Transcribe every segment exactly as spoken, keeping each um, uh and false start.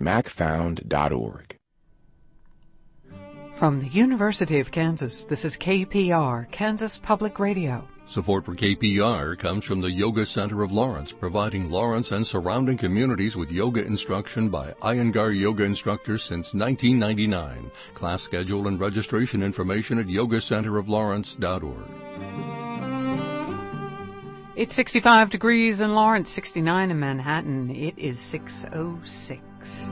mac found dot org. From the University of Kansas, this is K P R, Kansas Public Radio. Support for K P R comes from the Yoga Center of Lawrence, providing Lawrence and surrounding communities with yoga instruction by Iyengar yoga instructors since nineteen ninety-nine. Class schedule and registration information at yoga center of lawrence dot org. It's sixty-five degrees in Lawrence, sixty-nine in Manhattan. It is six oh six.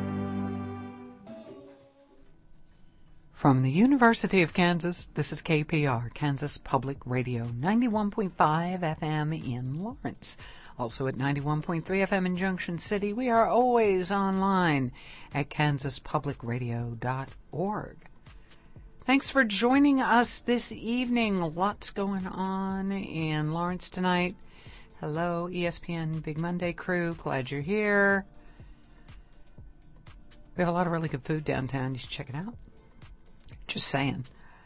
From the University of Kansas, this is K P R, Kansas Public Radio, ninety-one point five F M in Lawrence. Also at ninety-one point three F M in Junction City. We are always online at kansas public radio dot org. Thanks for joining us this evening. Lots going on in Lawrence tonight. Hello, E S P N Big Monday crew. Glad you're here. We have a lot of really good food downtown. You should check it out. Just saying.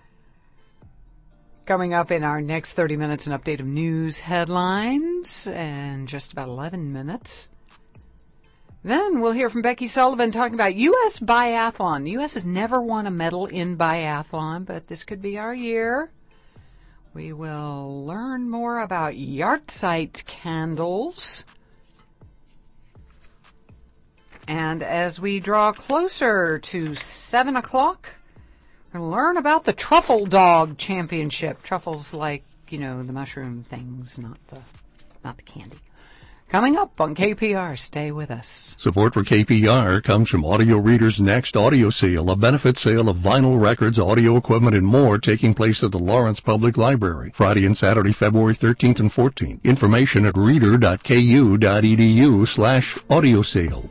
Coming up in our next thirty minutes, an update of news headlines and just about eleven minutes. Then we'll hear from Becky Sullivan talking about U S biathlon. The U S has never won a medal in biathlon, but this could be our year. We will learn more about Yahrzeit candles. And as we draw closer to seven o'clock, we'll learn about the Truffle Dog Championship. Truffles like, you know, the mushroom things, not the, not the candy. Coming up on K P R, stay with us. Support for K P R comes from Audio Reader's Next Audio Sale, a benefit sale of vinyl records, audio equipment, and more taking place at the Lawrence Public Library, Friday and Saturday, February thirteenth and fourteenth. Information at reader dot k u dot e d u slash audio sale.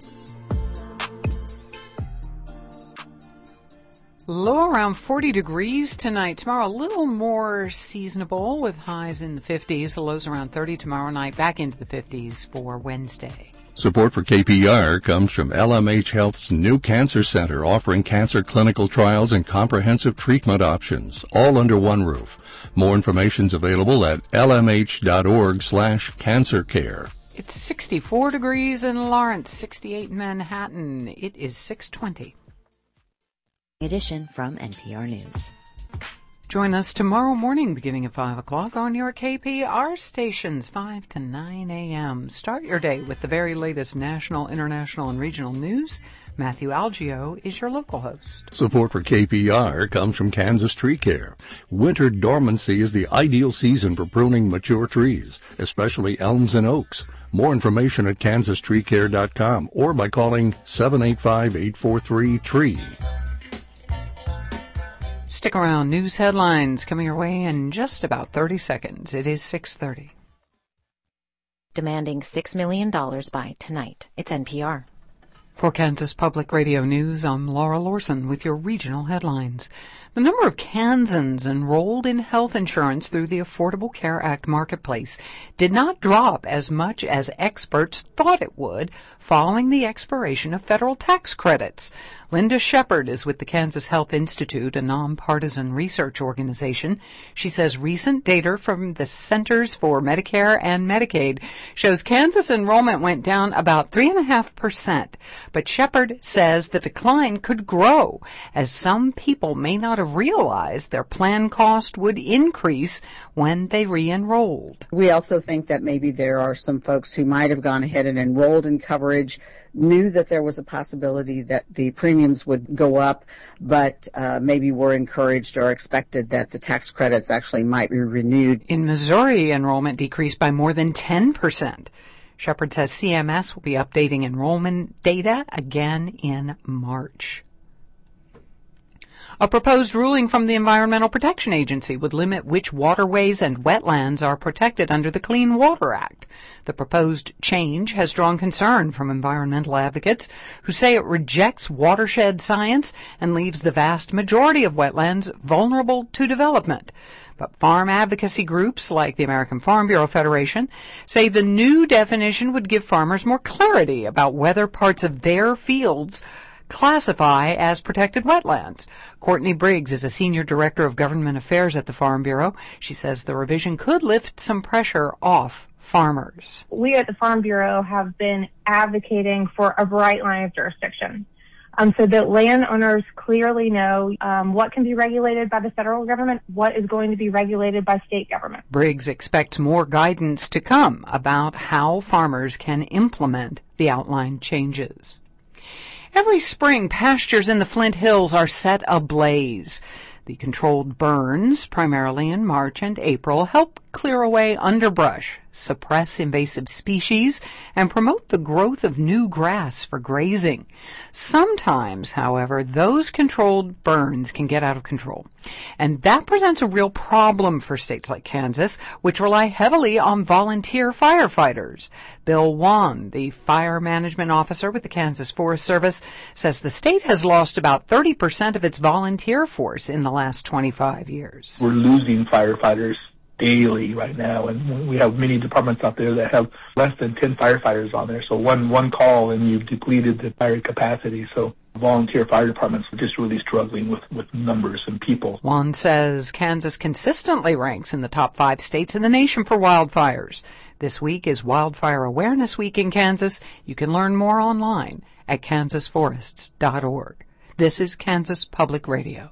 Low around forty degrees tonight. Tomorrow a little more seasonable with highs in the fifties. The lows around thirty tomorrow night. Back into the fifties for Wednesday. Support for K P R comes from L M H Health's new cancer center, offering cancer clinical trials and comprehensive treatment options, all under one roof. More information is available at l m h dot org slash cancer care. It's sixty-four degrees in Lawrence, sixty-eight in Manhattan. It is six twenty. Edition from N P R News. Join us tomorrow morning beginning at five o'clock on your K P R stations, five to nine a.m. Start your day with the very latest national, international, and regional news. Matthew Algio is your local host. Support for K P R comes from Kansas Tree Care. Winter dormancy is the ideal season for pruning mature trees, especially elms and oaks. More information at kansas tree care dot com or by calling seven eight five, eight four three, T R E E. Stick around. News headlines coming your way in just about thirty seconds. It is six thirty. Demanding six million dollars by tonight. It's N P R. For Kansas Public Radio News, I'm Laura Lorson with your regional headlines. The number of Kansans enrolled in health insurance through the Affordable Care Act marketplace did not drop as much as experts thought it would following the expiration of federal tax credits. Linda Shepard is with the Kansas Health Institute, a nonpartisan research organization. She says recent data from the Centers for Medicare and Medicaid shows Kansas enrollment went down about three point five percent. But Shepard says the decline could grow as some people may not have realized their plan cost would increase when they re-enrolled. We also think that maybe there are some folks who might have gone ahead and enrolled in coverage, knew that there was a possibility that the premiums would go up, but uh, maybe were encouraged or expected that the tax credits actually might be renewed. In Missouri, enrollment decreased by more than ten percent. Shepard says C M S will be updating enrollment data again in March. A proposed ruling from the Environmental Protection Agency would limit which waterways and wetlands are protected under the Clean Water Act. The proposed change has drawn concern from environmental advocates who say it rejects watershed science and leaves the vast majority of wetlands vulnerable to development. But farm advocacy groups like the American Farm Bureau Federation say the new definition would give farmers more clarity about whether parts of their fields classify as protected wetlands. Courtney Briggs is a senior director of government affairs at the Farm Bureau. She says the revision could lift some pressure off farmers. We at the Farm Bureau have been advocating for a bright line of jurisdiction. um, so that landowners clearly know um, what can be regulated by the federal government, what is going to be regulated by state government. Briggs expects more guidance to come about how farmers can implement the outlined changes. Every spring, pastures in the Flint Hills are set ablaze. The controlled burns, primarily in March and April, help clear away underbrush, suppress invasive species, and promote the growth of new grass for grazing. Sometimes, however, those controlled burns can get out of control. And that presents a real problem for states like Kansas, which rely heavily on volunteer firefighters. Bill Wan, the fire management officer with the Kansas Forest Service, says the state has lost about thirty percent of its volunteer force in the last twenty-five years. We're losing firefighters daily right now, and we have many departments out there that have less than ten firefighters on there. So one one call and you've depleted the fire capacity. So volunteer fire departments are just really struggling with, with numbers and people. Juan says Kansas consistently ranks in the top five states in the nation for wildfires. This week is Wildfire Awareness Week in Kansas. You can learn more online at kansas forests dot org. This is Kansas Public Radio.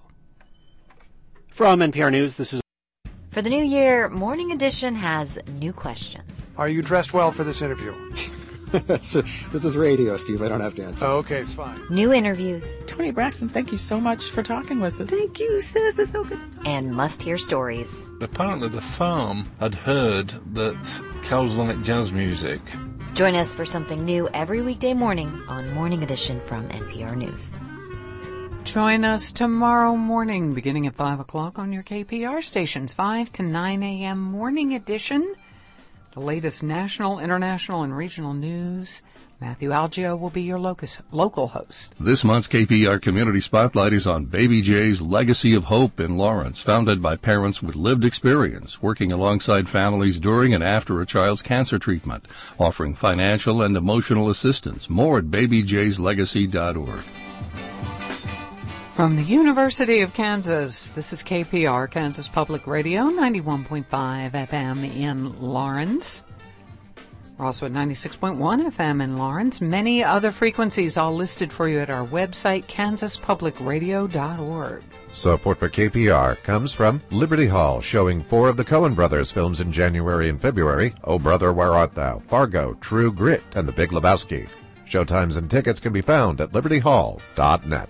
From N P R News, this is For the new year, Morning Edition has new questions. Are you dressed well for this interview? So, this is radio, Steve. I don't have to answer. Oh, okay, it's fine. New interviews. Toni Braxton, thank you so much for talking with us. Thank you, sis. It's so good. And must-hear stories. Apparently the farm had heard that cows like jazz music. Join us for something new every weekday morning on Morning Edition from N P R News. Join us tomorrow morning, beginning at five o'clock on your K P R stations, five to nine a.m. Morning Edition. The latest national, international, and regional news. Matthew Algio will be your locus, local host. This month's K P R Community Spotlight is on Baby J's Legacy of Hope in Lawrence, founded by parents with lived experience, working alongside families during and after a child's cancer treatment, offering financial and emotional assistance. More at baby jays legacy dot org. From the University of Kansas, this is K P R, Kansas Public Radio, ninety-one point five F M in Lawrence. We're also at ninety-six point one F M in Lawrence. Many other frequencies all listed for you at our website, kansas public radio dot org. Support for K P R comes from Liberty Hall, showing four of the Coen Brothers films in January and February. Oh Brother, Where Art Thou?, Fargo, True Grit, and The Big Lebowski. Showtimes and tickets can be found at liberty hall dot net.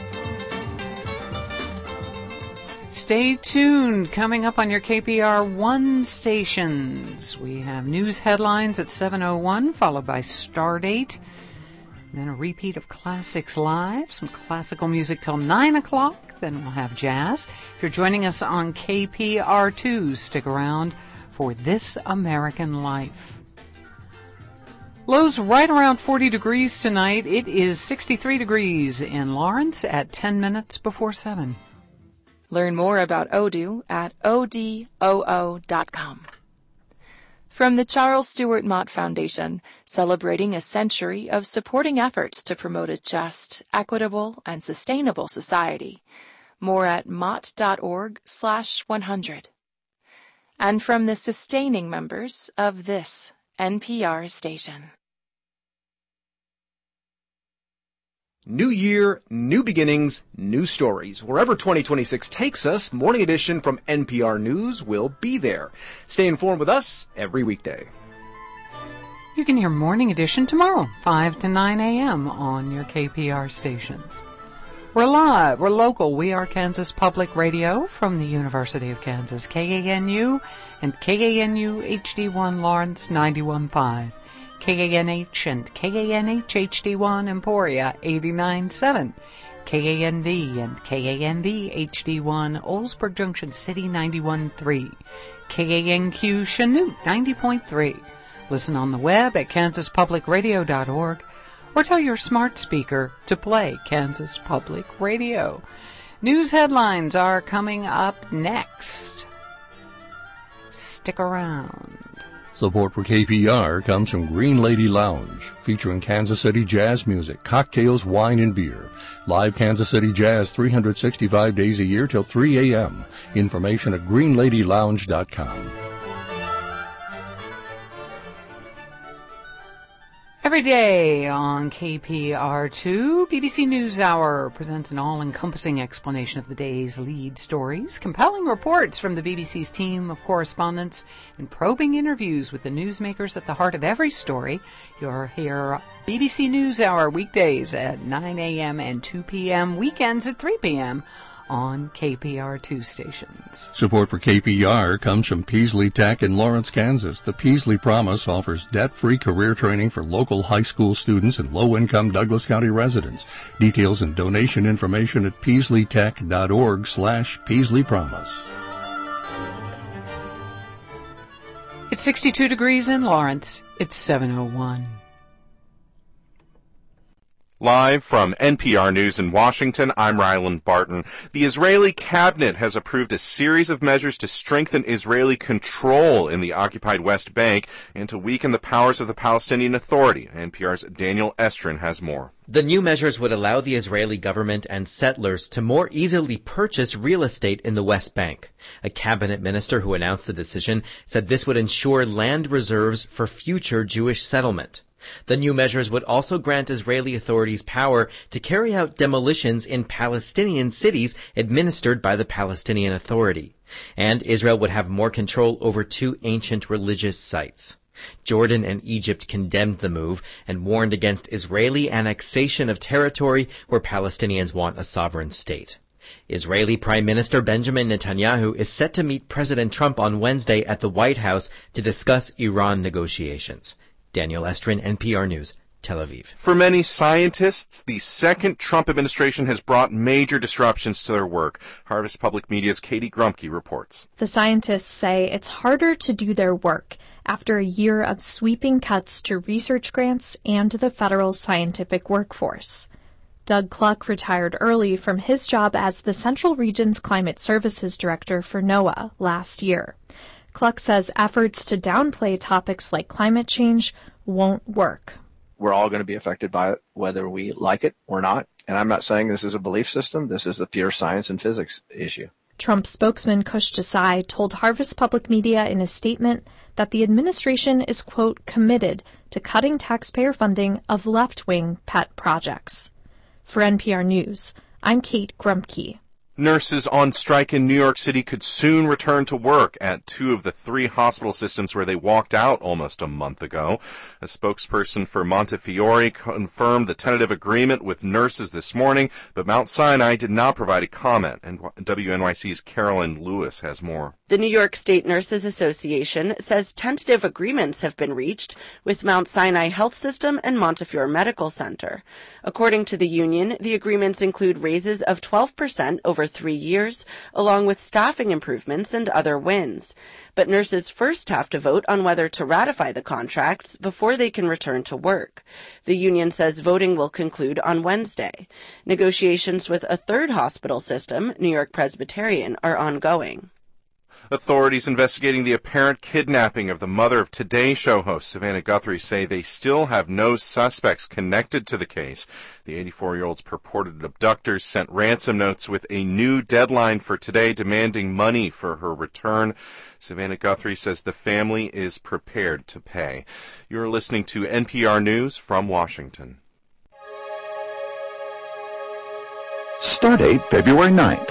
Stay tuned. Coming up on your K P R one stations, we have news headlines at seven oh one, followed by Stardate. Then a repeat of Classics Live, some classical music till nine o'clock. Then we'll have jazz. If you're joining us on K P R two, stick around for This American Life. Lows right around forty degrees tonight. It is sixty-three degrees in Lawrence at ten minutes before seven. Learn more about Odoo at O D O O dot com. From the Charles Stewart Mott Foundation, celebrating a century of supporting efforts to promote a just, equitable, and sustainable society. More at mott.org slash 100. And from the sustaining members of this N P R station. New year, new beginnings, new stories. Wherever twenty twenty-six takes us, Morning Edition from N P R News will be there. Stay informed with us every weekday. You can hear Morning Edition tomorrow, five to nine a.m. on your K P R stations. We're live, we're local, we are Kansas Public Radio from the University of Kansas, K A N U and K A N U H D one Lawrence ninety-one point five. K A N H and K A N H H D one Emporia eighty-nine point seven, K A N V and K A N V H D one Oldsburg Junction City ninety-one point three, K A N Q Chanute ninety point three. Listen on the web at kansas public radio dot org or tell your smart speaker to play Kansas Public Radio. News headlines are coming up next. Stick around. Support for K P R comes from Green Lady Lounge, featuring Kansas City jazz music, cocktails, wine, and beer. Live Kansas City jazz three hundred sixty-five days a year till three a.m. Information at green lady lounge dot com. Every day on K P R two, B B C NewsHour presents an all-encompassing explanation of the day's lead stories, compelling reports from the B B C's team of correspondents, and probing interviews with the newsmakers at the heart of every story. You'll hear B B C NewsHour weekdays at nine a.m. and two p.m., weekends at three p.m., on K P R two stations. Support for K P R comes from Peasley Tech in Lawrence, Kansas. The Peasley Promise offers debt-free career training for local high school students and low-income Douglas County residents. Details and donation information at peasleytech.org slash Peasley Promise. It's sixty-two degrees in Lawrence. It's seven oh one. Live from N P R News in Washington, I'm Ryland Barton. The Israeli cabinet has approved a series of measures to strengthen Israeli control in the occupied West Bank and to weaken the powers of the Palestinian Authority. N P R's Daniel Estrin has more. The new measures would allow the Israeli government and settlers to more easily purchase real estate in the West Bank. A cabinet minister who announced the decision said this would ensure land reserves for future Jewish settlement. The new measures would also grant Israeli authorities power to carry out demolitions in Palestinian cities administered by the Palestinian Authority. And Israel would have more control over two ancient religious sites. Jordan and Egypt condemned the move and warned against Israeli annexation of territory where Palestinians want a sovereign state. Israeli Prime Minister Benjamin Netanyahu is set to meet President Trump on Wednesday at the White House to discuss Iran negotiations. Daniel Estrin, N P R News, Tel Aviv. For many scientists, the second Trump administration has brought major disruptions to their work. Harvest Public Media's Katie Grumke reports. The scientists say it's harder to do their work after a year of sweeping cuts to research grants and the federal scientific workforce. Doug Cluck retired early from his job as the Central Region's Climate Services Director for NOAA last year. Cluck says efforts to downplay topics like climate change won't work. We're all going to be affected by it, whether we like it or not. And I'm not saying this is a belief system. This is a pure science and physics issue. Trump spokesman Kush Desai told Harvest Public Media in a statement that the administration is, quote, committed to cutting taxpayer funding of left-wing pet projects. For N P R News, I'm Kate Grumke. Nurses on strike in New York City could soon return to work at two of the three hospital systems where they walked out almost a month ago. A spokesperson for Montefiore confirmed the tentative agreement with nurses this morning, but Mount Sinai did not provide a comment. And W N Y C's Carolyn Lewis has more. The New York State Nurses Association says tentative agreements have been reached with Mount Sinai Health System and Montefiore Medical Center. According to the union, the agreements include raises of twelve percent over three years, along with staffing improvements and other wins. But nurses first have to vote on whether to ratify the contracts before they can return to work. The union says voting will conclude on Wednesday. Negotiations with a third hospital system, New York Presbyterian, are ongoing. Authorities investigating the apparent kidnapping of the mother of Today Show host Savannah Guthrie say they still have no suspects connected to the case. The eighty-four-year-old's purported abductors sent ransom notes with a new deadline for today demanding money for her return. Savannah Guthrie says the family is prepared to pay. You're listening to N P R News from Washington. Stardate February ninth.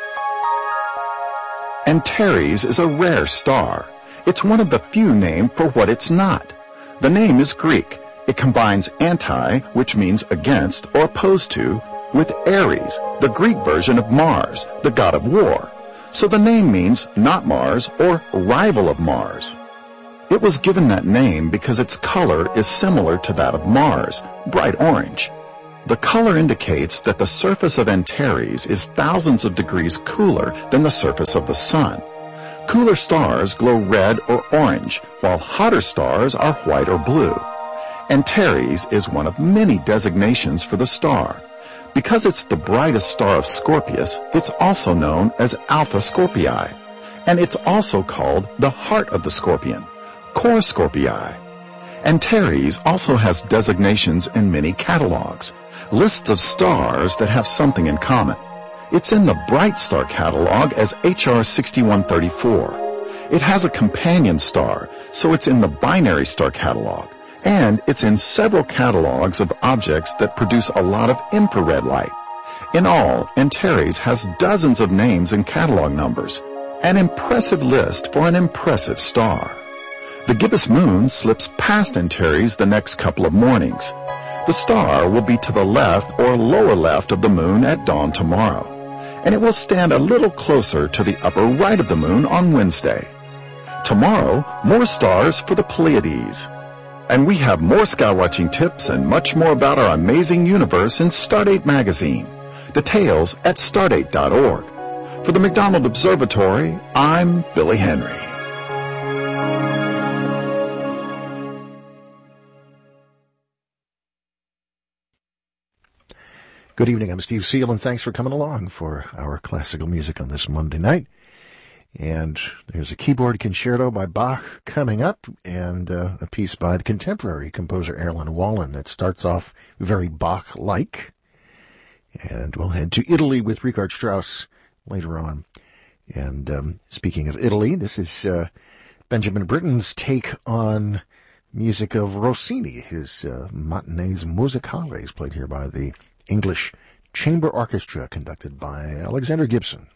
Antares is a rare star. It's one of the few named for what it's not. The name is Greek. It combines anti, which means against or opposed to, with Ares, the Greek version of Mars, the god of war. So the name means not Mars or rival of Mars. It was given that name because its color is similar to that of Mars, bright orange. The color indicates that the surface of Antares is thousands of degrees cooler than the surface of the sun. Cooler stars glow red or orange, while hotter stars are white or blue. Antares is one of many designations for the star. Because it's the brightest star of Scorpius, it's also known as Alpha Scorpii. And it's also called the heart of the scorpion, Cor Scorpii. Antares also has designations in many catalogs, lists of stars that have something in common. It's in the Bright Star catalog as H R sixty-one thirty-four. It has a companion star, so it's in the Binary Star catalog, And it's in several catalogs of objects that produce a lot of infrared light. In all, Antares has dozens of names and catalog numbers. An impressive list for an impressive star. The gibbous moon slips past Antares the next couple of mornings. The star will be to the left or lower left of the moon at dawn tomorrow, and it will stand a little closer to the upper right of the moon on Wednesday. Tomorrow, more stars for the Pleiades. And we have more sky-watching tips and much more about our amazing universe in Stardate magazine. Details at stardate dot org. For the McDonald Observatory, I'm Billy Henry. Good evening, I'm Steve Seal, and thanks for coming along for our classical music on this Monday night. And there's a keyboard concerto by Bach coming up, and uh, a piece by the contemporary composer Erlen Wallen that starts off very Bach-like. And we'll head to Italy with Richard Strauss later on. And um, speaking of Italy, this is uh, Benjamin Britten's take on music of Rossini, his uh, Matinées Musicales, played here by the English Chamber Orchestra, conducted by Alexander Gibson.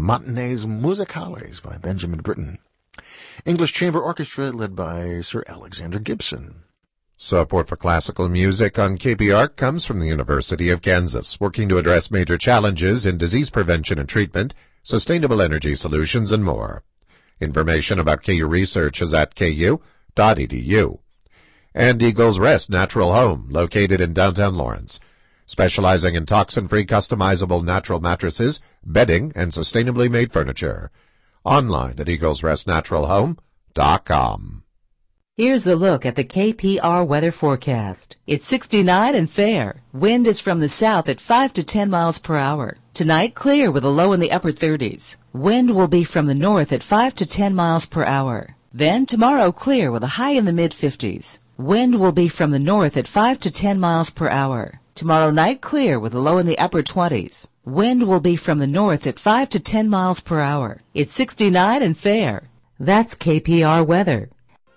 Matinees Musicales by Benjamin Britten. English Chamber Orchestra led by Sir Alexander Gibson. Support for classical music on K P R comes from the University of Kansas, working to address major challenges in disease prevention and treatment, sustainable energy solutions, and more. Information about K U research is at k u dot e d u. And Eagles Rest Natural Home, located in downtown Lawrence, specializing in toxin-free customizable natural mattresses, bedding, and sustainably made furniture. Online at eagles rest natural home dot com. Here's a look at the K P R weather forecast. It's sixty-nine and fair. Wind is from the south at five to ten miles per hour. Tonight, clear with a low in the upper thirties. Wind will be from the north at five to ten miles per hour. Then tomorrow, clear with a high in the mid-fifties. Wind will be from the north at five to ten miles per hour. Tomorrow night, clear with a low in the upper twenties. Wind will be from the north at five to ten miles per hour. It's sixty-nine and fair. That's K P R weather.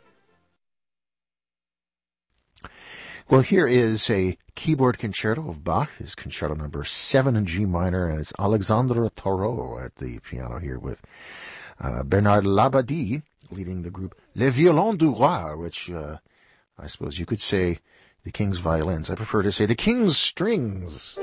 Well, here is a keyboard concerto of Bach, his concerto number seven in G minor, and it's Alexandre Thoreau at the piano here with uh, Bernard Labadie leading the group Les Violons du Roi, which uh, I suppose you could say the King's violins. I prefer to say the King's strings.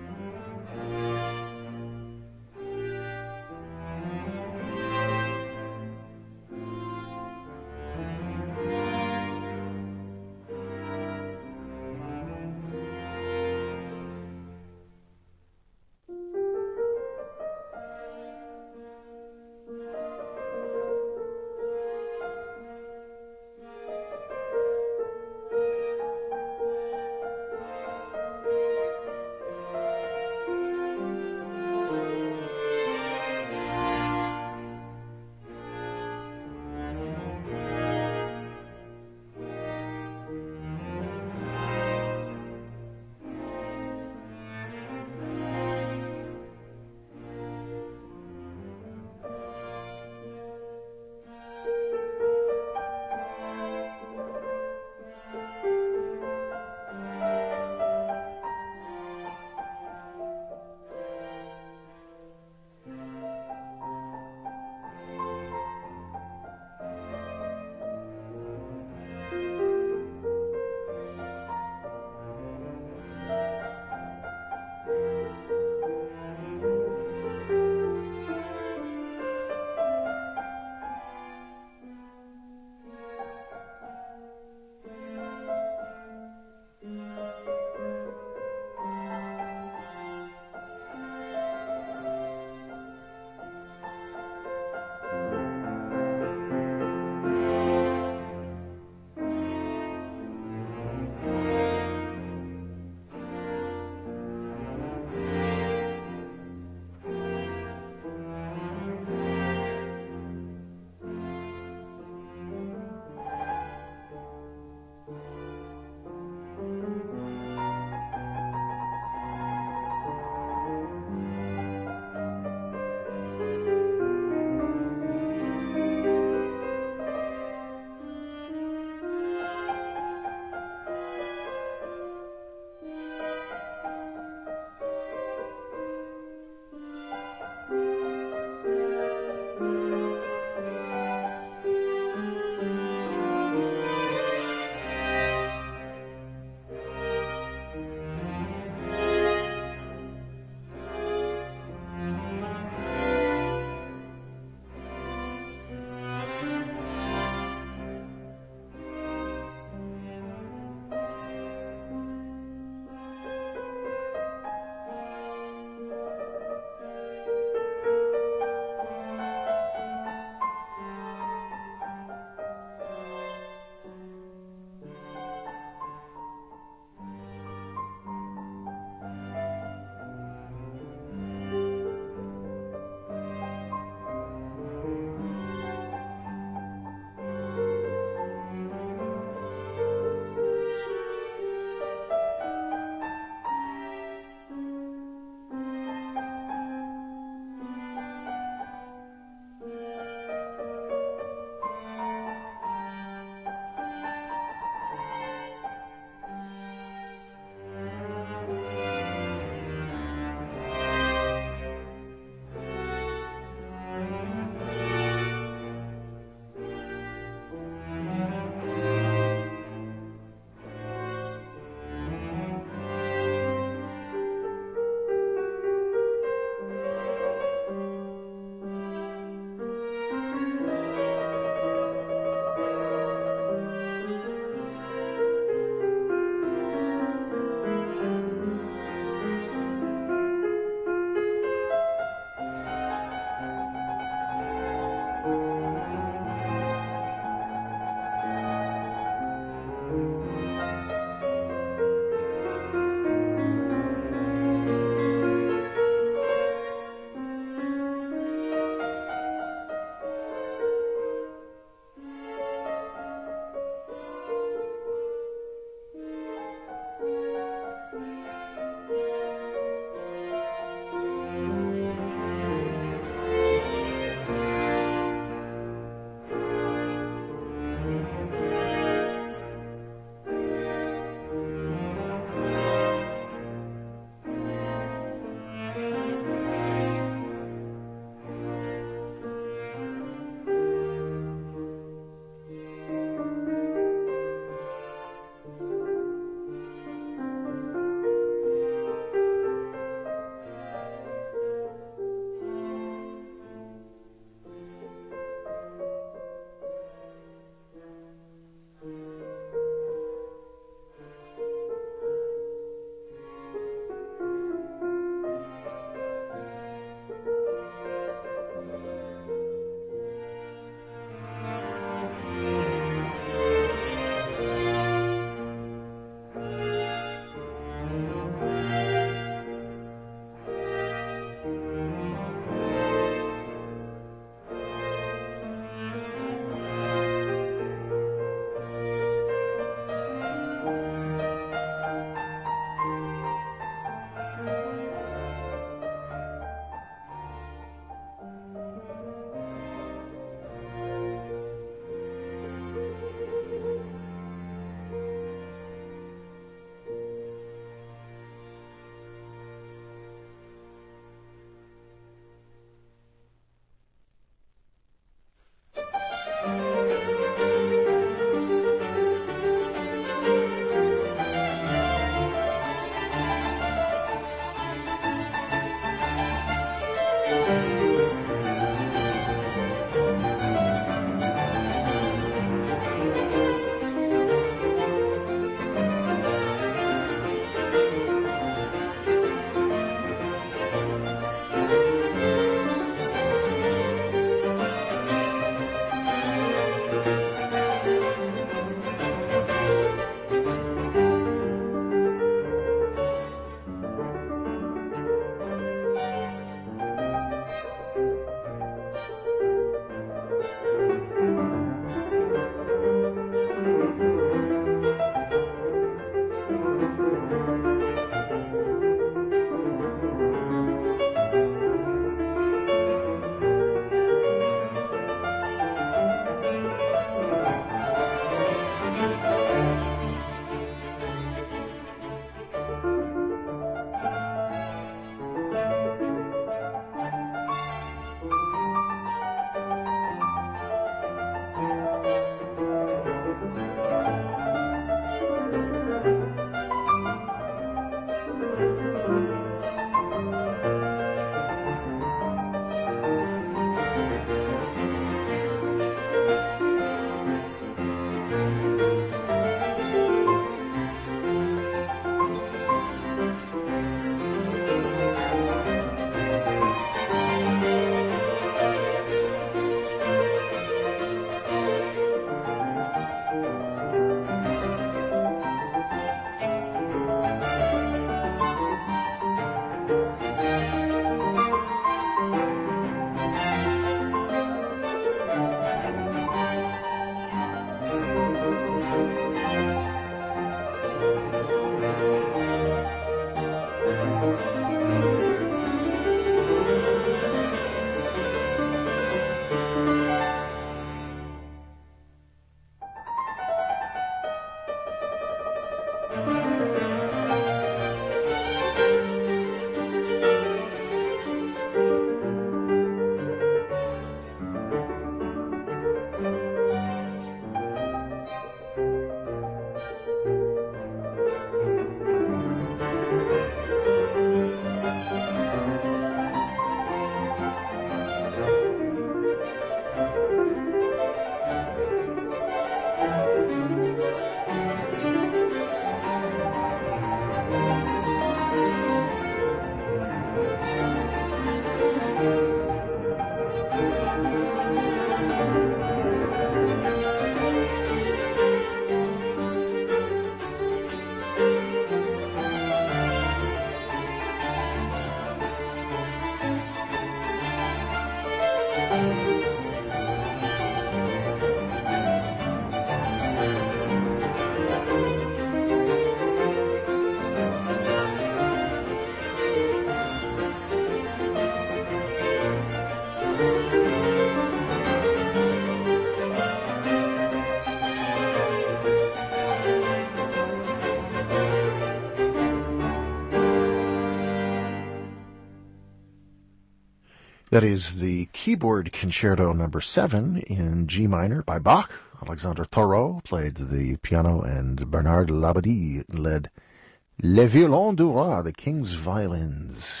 That is the Keyboard Concerto number seven in G minor by Bach. Alexandre Thoreau played the piano, and Bernard Labadie led Les Violons du Roi, the King's Violins.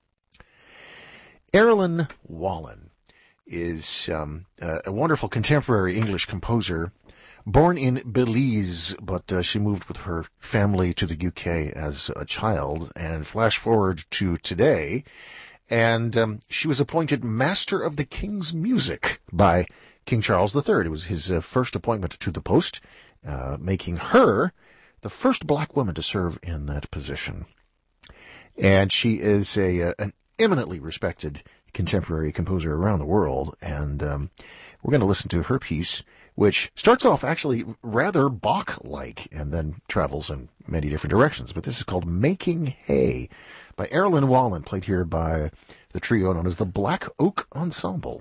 Erilyn Wallen is um, a, a wonderful contemporary English composer, born in Belize, but uh, she moved with her family to the U K as a child. And flash forward to today, and um, she was appointed Master of the King's Music by King Charles the Third. It was his uh, first appointment to the post, uh, making her the first black woman to serve in that position. And she is a uh, an eminently respected contemporary composer around the world, and um, we're going to listen to her piece, which starts off actually rather Bach-like and then travels in many different directions. But this is called Making Hay by Erilyn Wallen, played here by the trio known as the Black Oak Ensemble.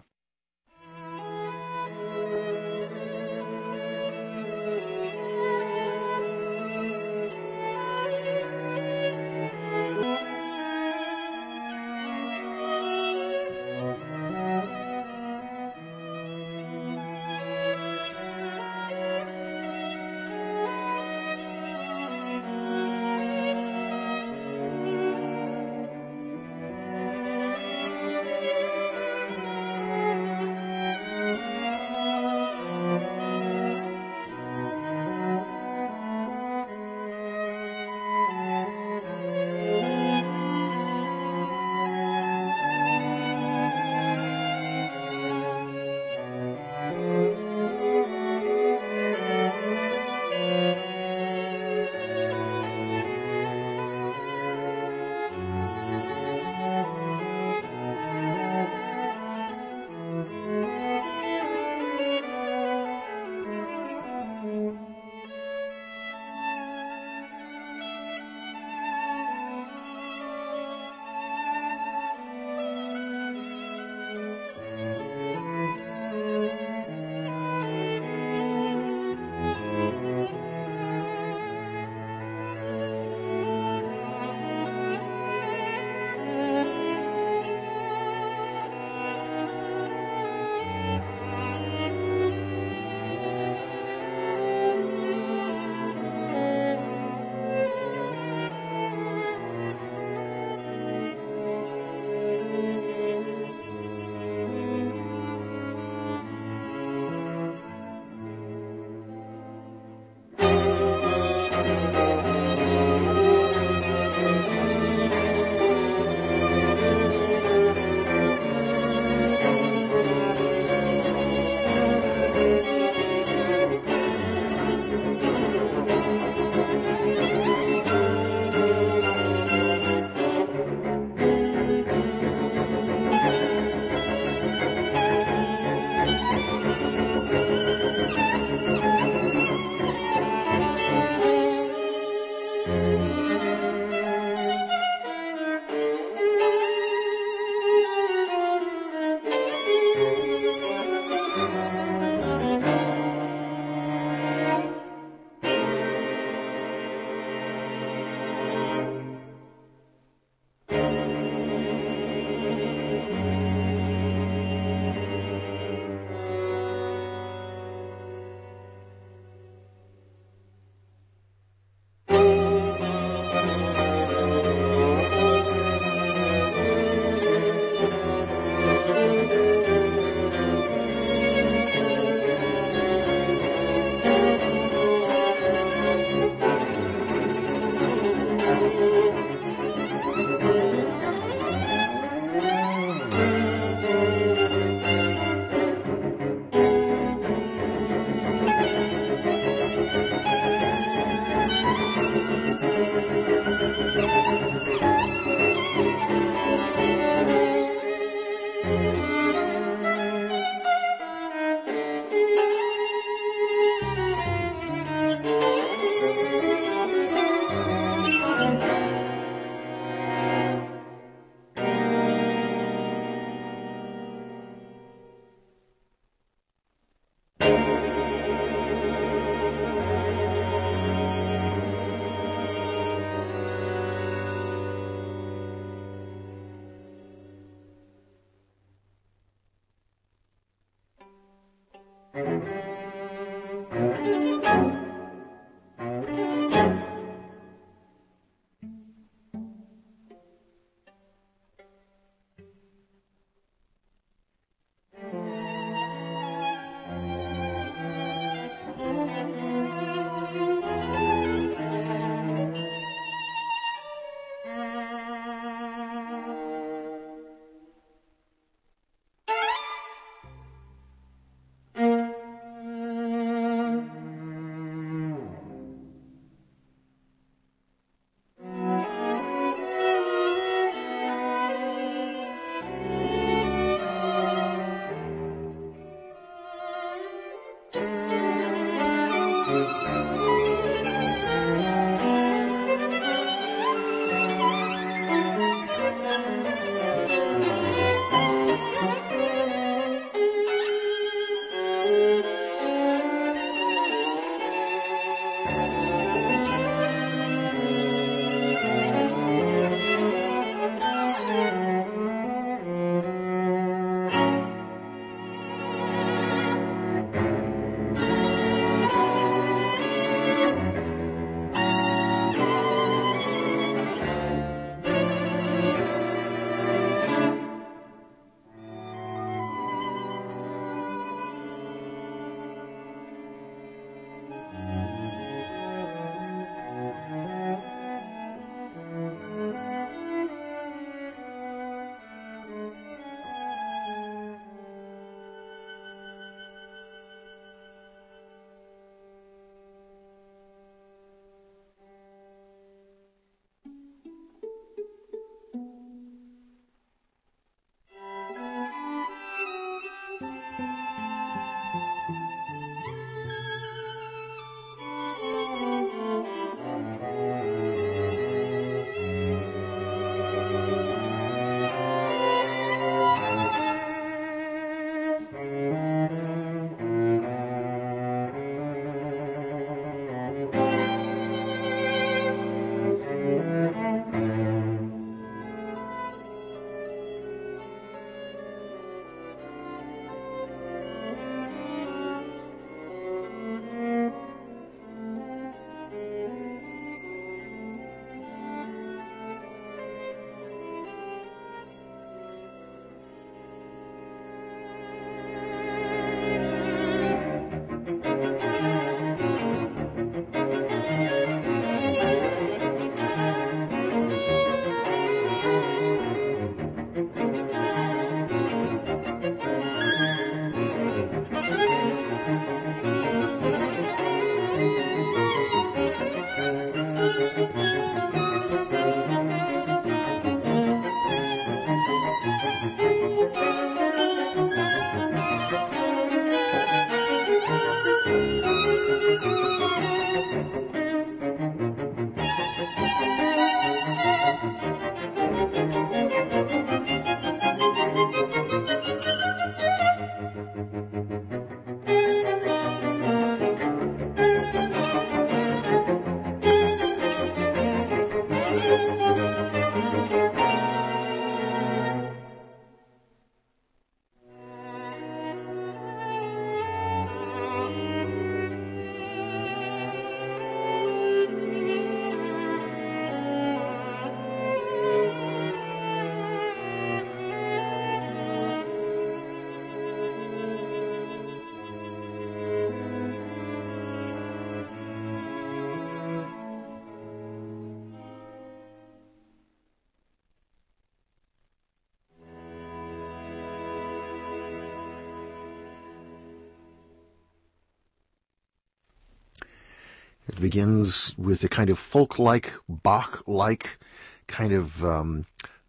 It begins with a kind of folk-like, Bach-like kind of um,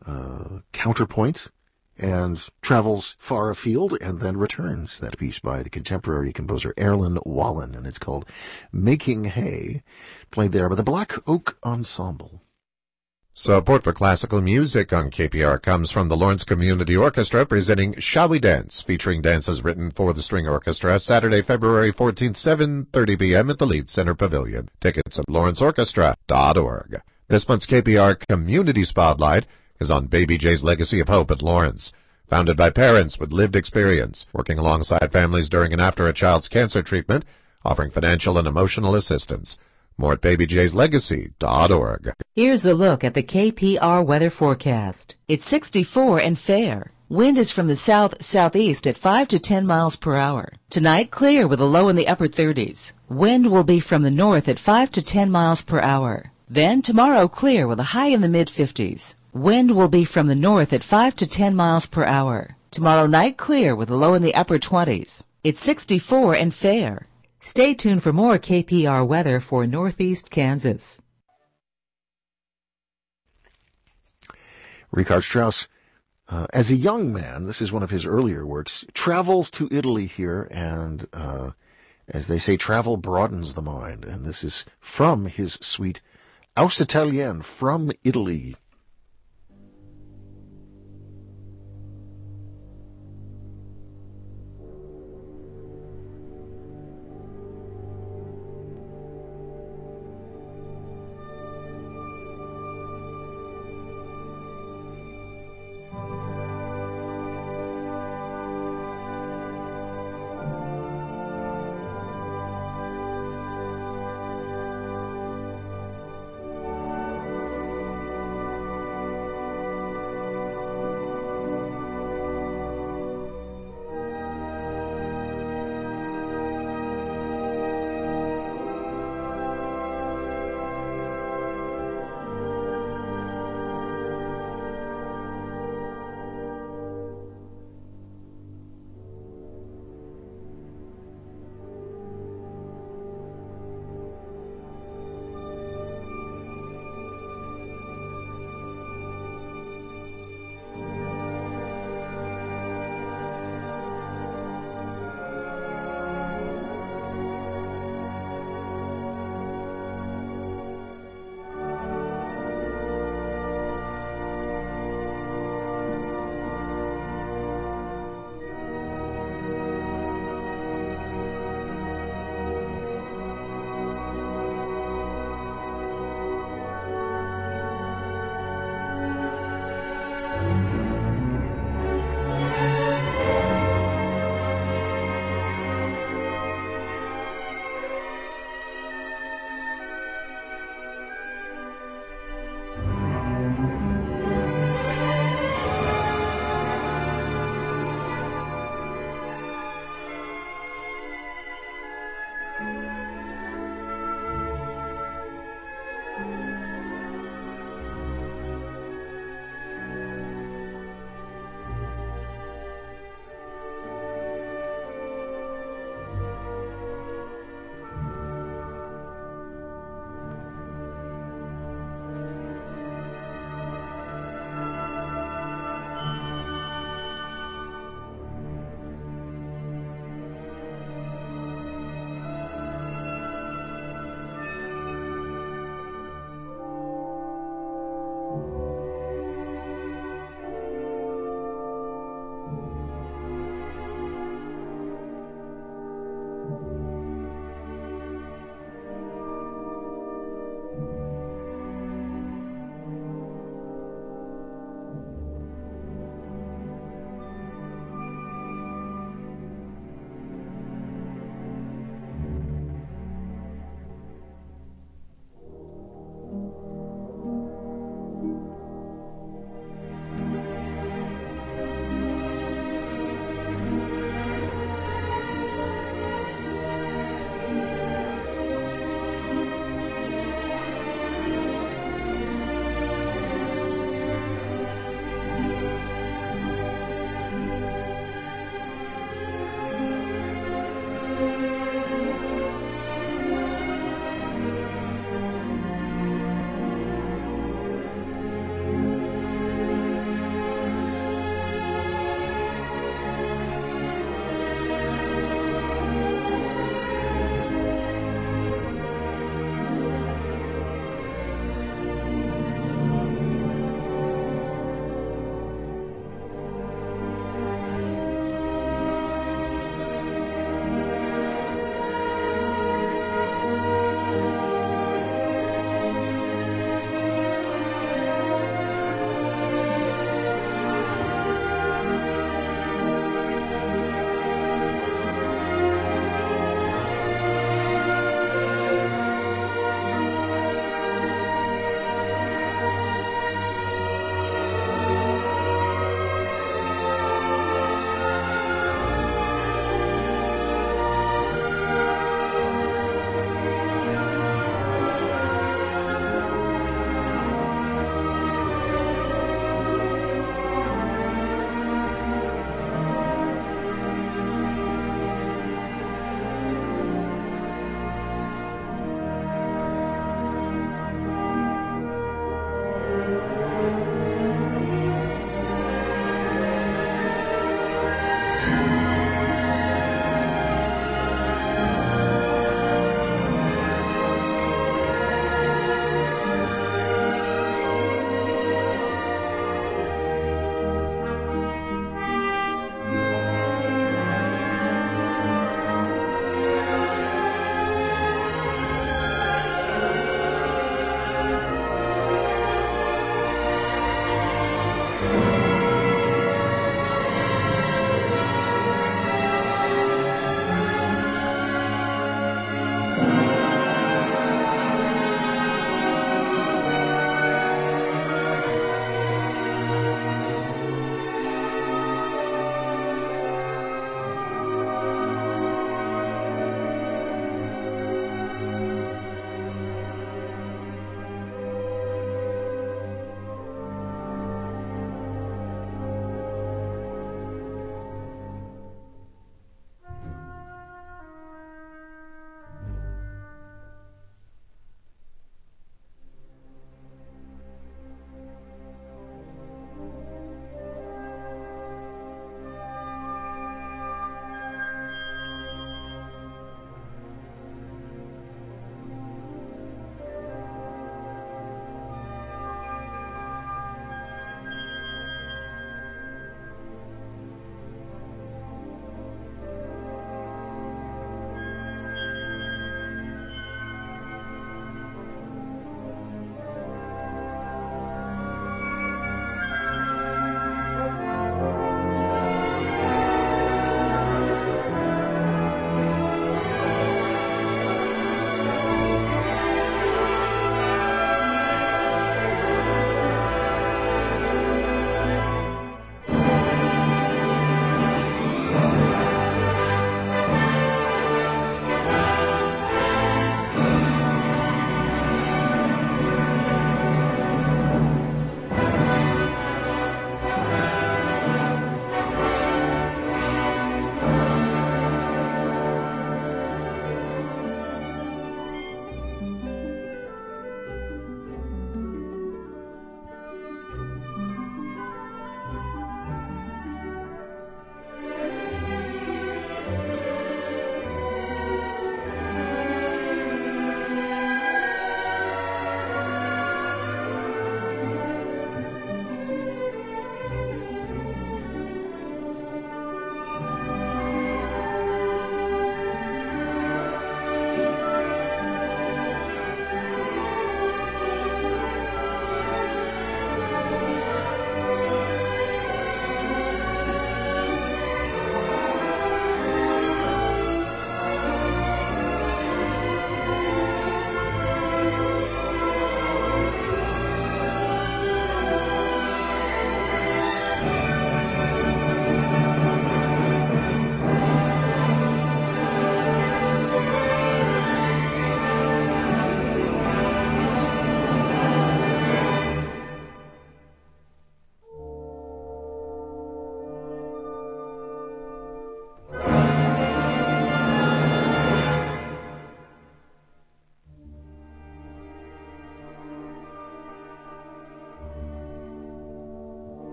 uh, counterpoint and travels far afield and then returns. That piece by the contemporary composer Erlen Wallen, and it's called Making Hay, played there by the Black Oak Ensemble. Support for classical music on K P R comes from the Lawrence Community Orchestra presenting Shall We Dance, featuring dances written for the string orchestra, Saturday, February fourteenth, seven thirty p.m. at the Lead Center Pavilion. Tickets at lawrence orchestra dot org. This month's K P R Community Spotlight is on Baby J's legacy of hope at Lawrence. Founded by parents with lived experience, working alongside families during and after a child's cancer treatment, offering financial and emotional assistance. More at baby jays legacy dot org. Here's a look at the K P R weather forecast. It's sixty-four and fair. Wind is from the south-southeast at five to ten miles per hour. Tonight, clear with a low in the upper thirties. Wind will be from the north at five to ten miles per hour. Then tomorrow, clear with a high in the mid-fifties. Wind will be from the north at five to ten miles per hour. Tomorrow night, clear with a low in the upper twenties. It's sixty-four and fair. Stay tuned for more K P R weather for Northeast Kansas. Richard Strauss, uh, as a young man, this is one of his earlier works, travels to Italy here, and uh, as they say, travel broadens the mind. And this is from his suite, Aus Italien, from Italy.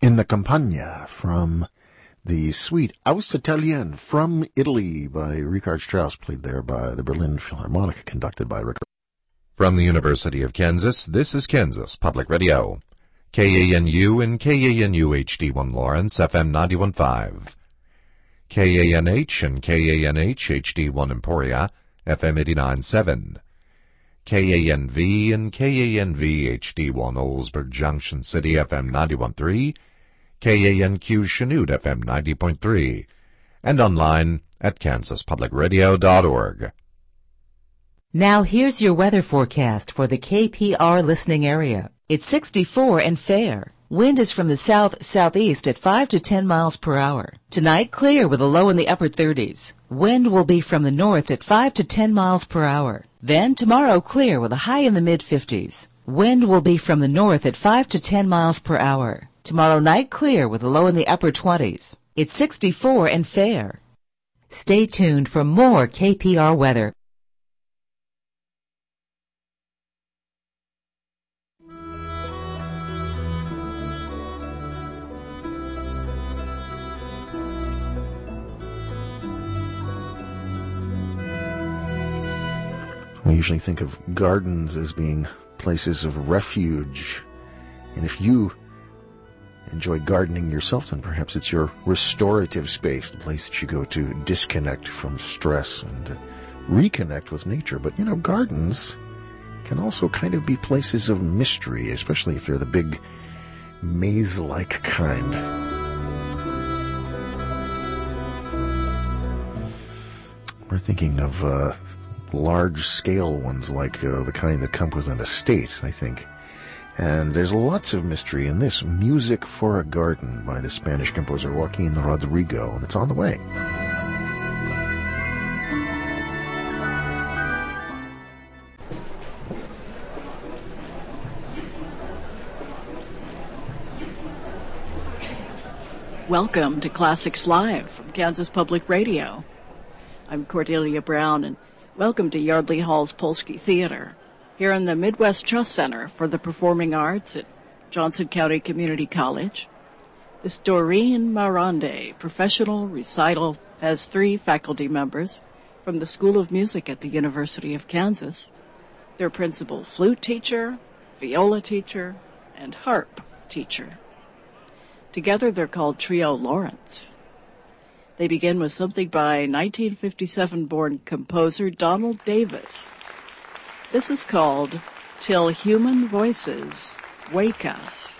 In the Campagna from the suite Aus Italien from Italy by Richard Strauss, played there by the Berlin Philharmonic, conducted by Richard. From the University of Kansas, this is Kansas Public Radio. K A N U and K A N U H D one Lawrence, F M ninety-one point five. K A N H and K A N H H D one Emporia, F M eighty-nine point seven. K A N V and K A N V H D one Oldsburg Junction City, F M ninety-one point three. K A N Q Chanute, F M ninety point three, and online at kansas public radio dot org. Now here's your weather forecast for the K P R listening area. It's sixty-four and fair. Wind is from the south-southeast at five to ten miles per hour. Tonight, clear with a low in the upper thirties. Wind will be from the north at five to ten miles per hour. Then tomorrow, clear with a high in the mid-fifties. Wind will be from the north at five to ten miles per hour. Tomorrow night, clear with a low in the upper twenties. It's sixty-four and fair. Stay tuned for more K P R weather. We usually think of gardens as being places of refuge. And if you enjoy gardening yourself, then perhaps it's your restorative space, the place that you go to disconnect from stress and uh, reconnect with nature. But, you know, gardens can also kind of be places of mystery, especially if they're the big maze-like kind. We're thinking of uh, large-scale ones like uh, the kind that come with an estate, I think. And there's lots of mystery in this, Music for a Garden by the Spanish composer Joaquin Rodrigo, and it's on the way. Welcome to Classics Live from Kansas Public Radio. I'm Cordelia Brown, and welcome to Yardley Hall's Polsky Theater, here in the Midwest Trust Center for the Performing Arts at Johnson County Community College. This Doreen Marande professional recital has three faculty members from the School of Music at the University of Kansas. Their principal flute teacher, viola teacher, and harp teacher. Together they're called Trio Lawrence. They begin with something by nineteen fifty-seven-born composer Donald Davis. This is called Till Human Voices Wake Us.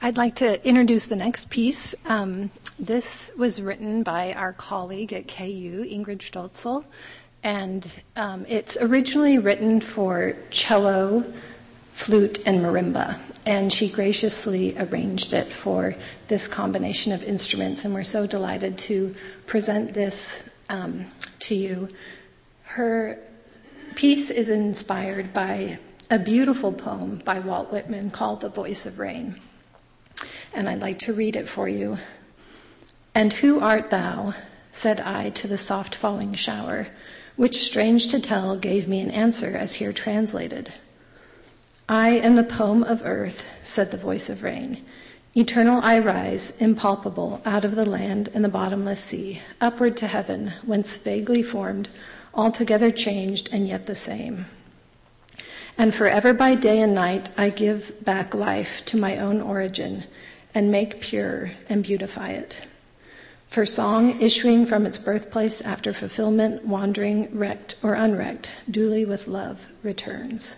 I'd like to introduce the next piece. Um, this was written by our colleague at K U, Ingrid Stolzel, and um, it's originally written for cello, flute, and marimba, and she graciously arranged it for this combination of instruments, and we're so delighted to present this um, to you. Her piece is inspired by a beautiful poem by Walt Whitman called The Voice of Rain. And I'd like to read it for you. "And who art thou?" said I to the soft falling shower, which, strange to tell, gave me an answer as here translated. "I am the poem of earth," said the voice of rain. "Eternal I rise, impalpable, out of the land and the bottomless sea, upward to heaven, whence vaguely formed, altogether changed and yet the same. And forever by day and night I give back life to my own origin, and make pure and beautify it. For song, issuing from its birthplace after fulfillment, wandering, wrecked or unwrecked, duly with love returns."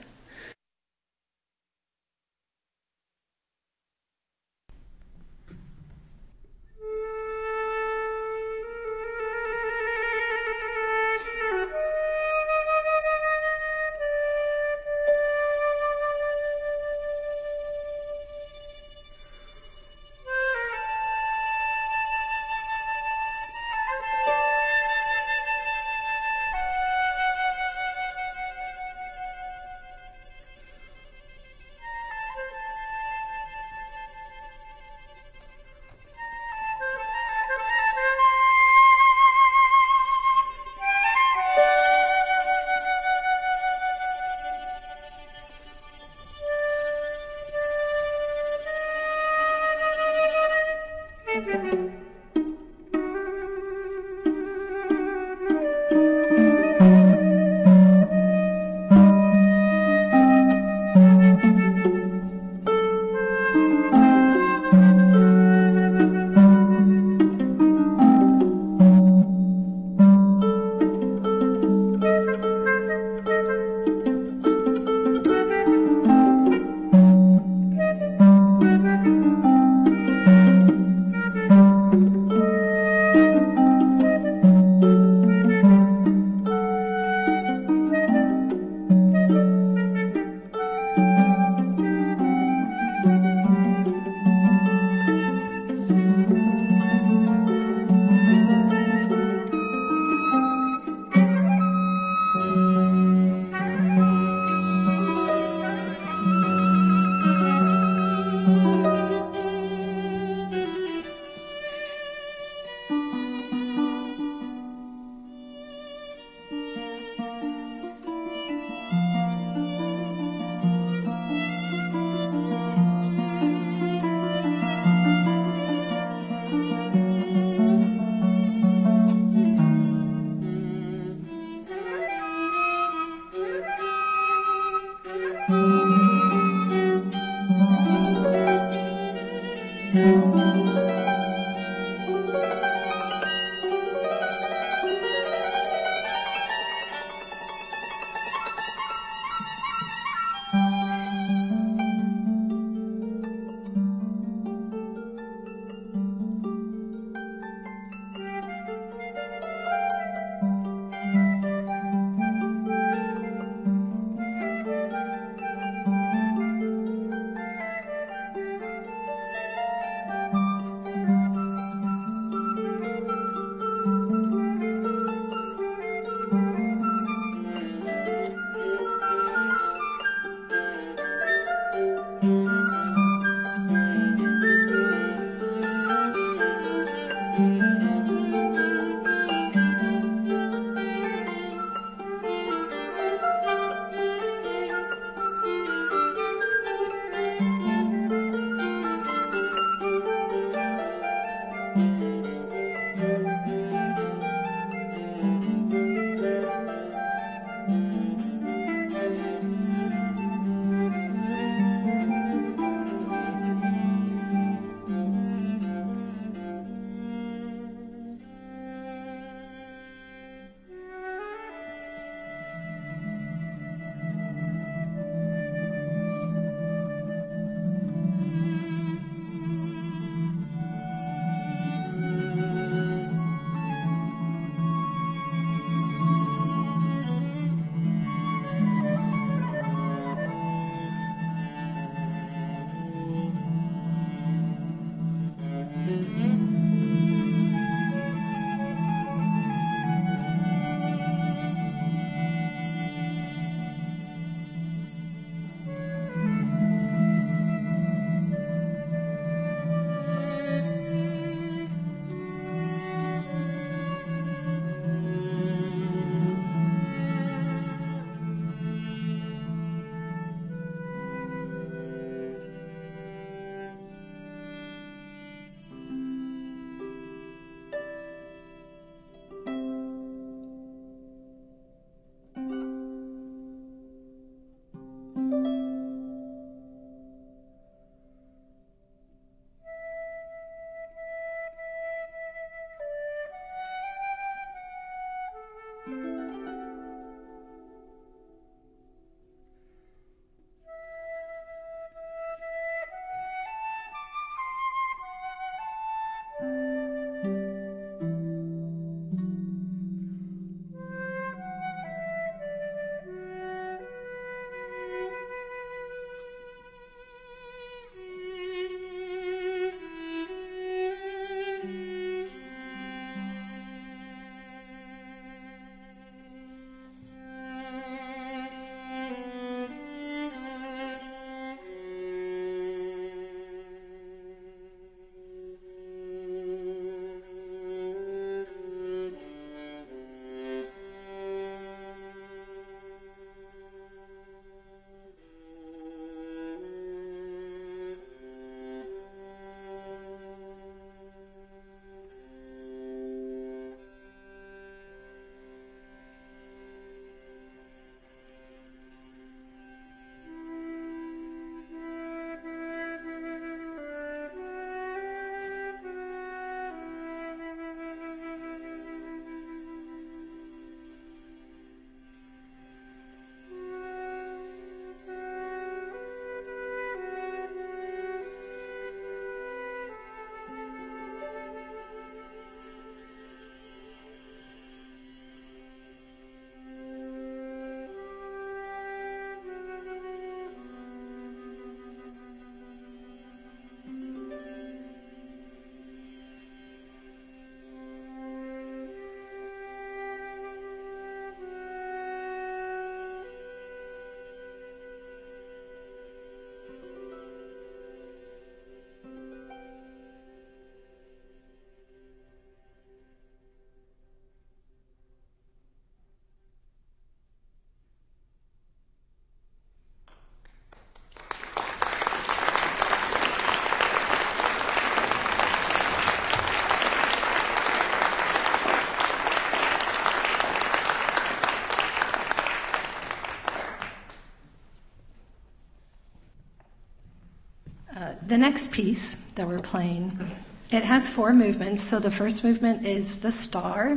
the next piece that we're playing, it has four movements. So the first movement is the star,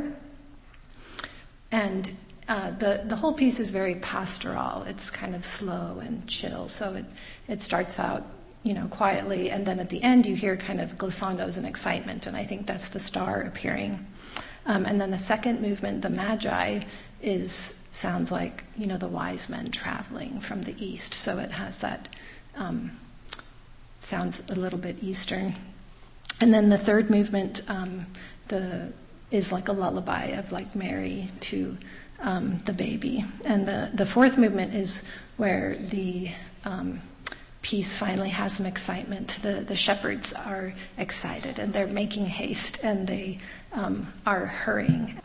and uh, the the whole piece is very pastoral. It's kind of slow and chill. So it it starts out, you know, quietly, and then at the end you hear kind of glissandos and excitement, and I think that's the star appearing. Um, and then the second movement, the Magi, is sounds like, you know, the wise men traveling from the east. So it has that um, sounds a little bit Eastern. And then the third movement, um, the is like a lullaby of like Mary to um, the baby. And the the fourth movement is where the um, piece finally has some excitement. The the shepherds are excited and they're making haste and they um, are hurrying.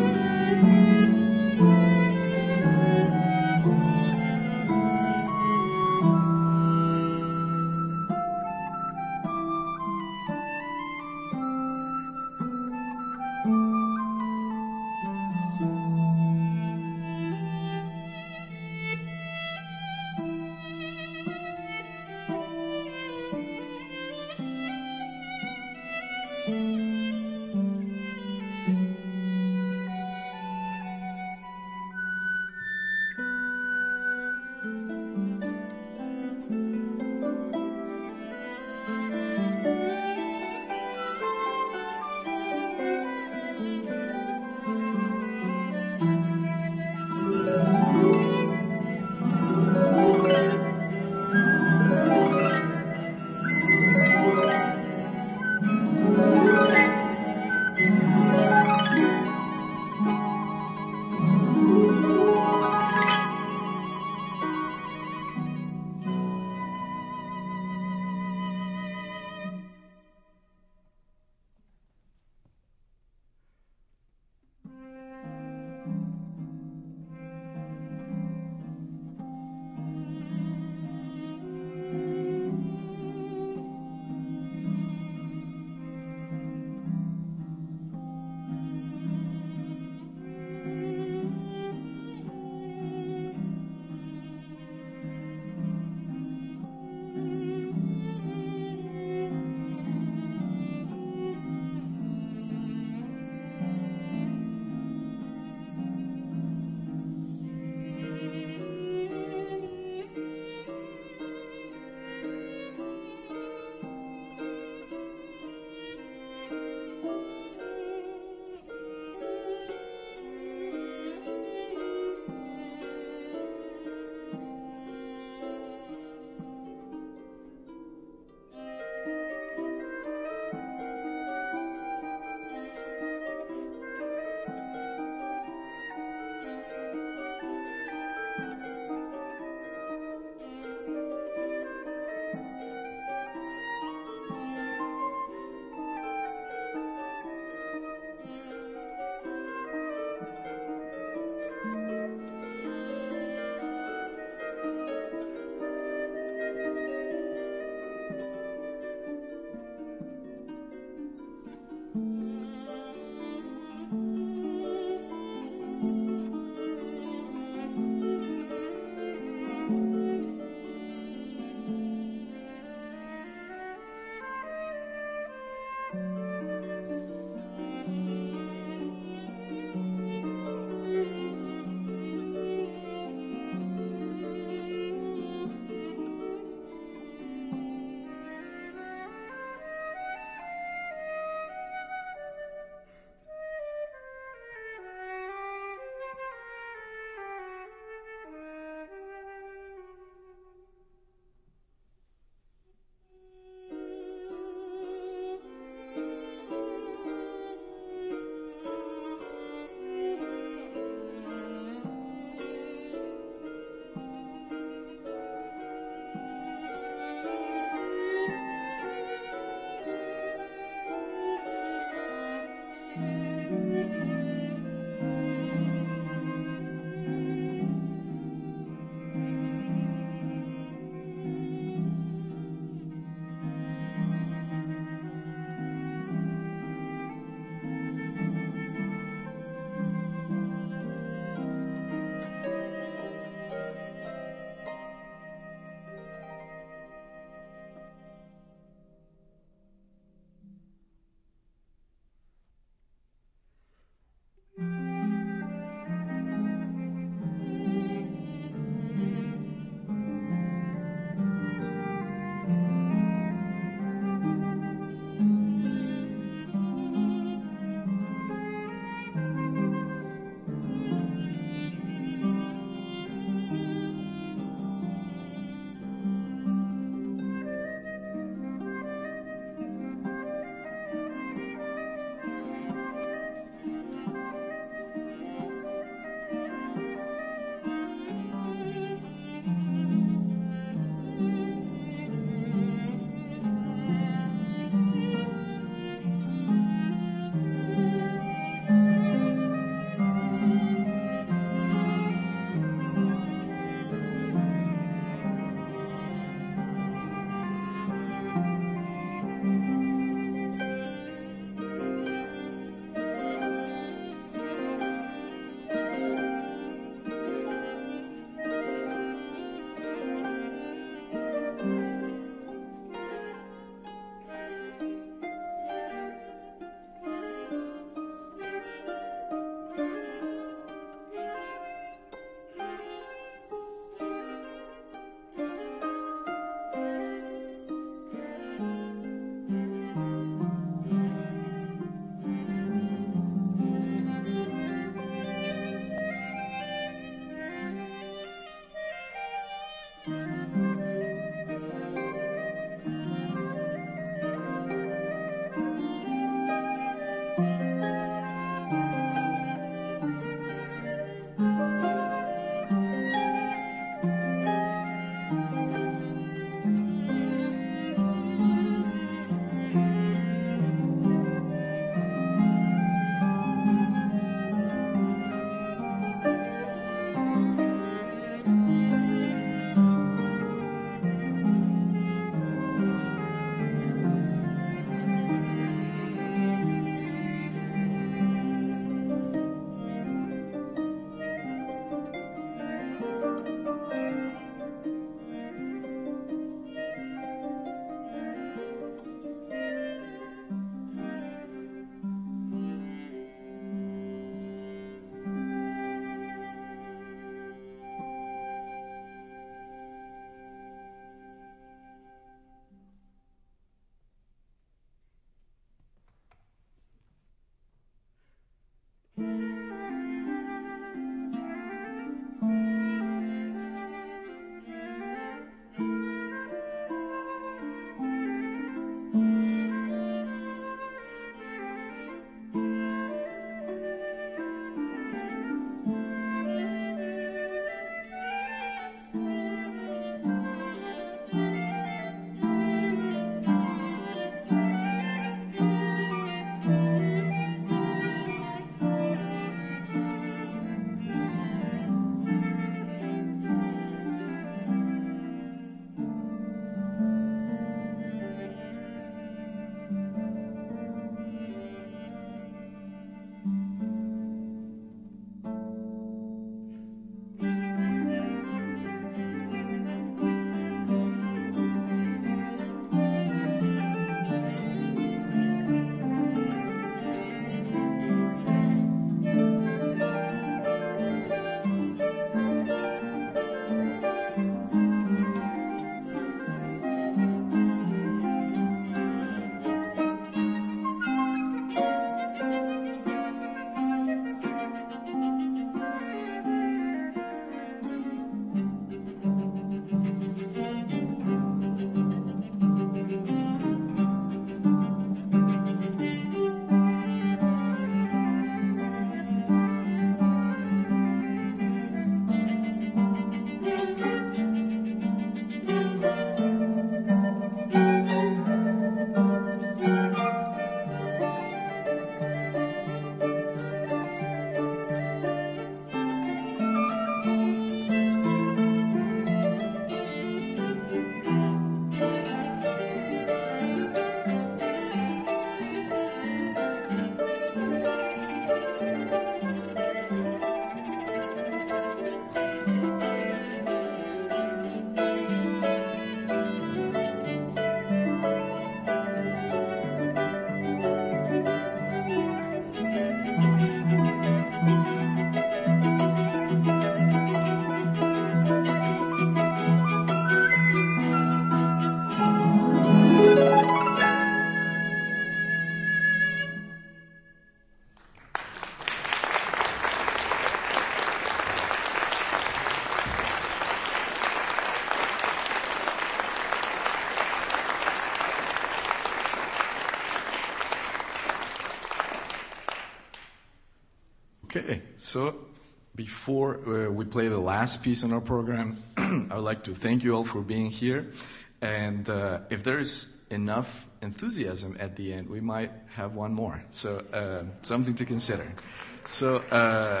Okay, so before uh, we play the last piece in our program, I would like to thank you all for being here. And uh, if there's enough enthusiasm at the end, we might have one more. So uh, something to consider. So uh,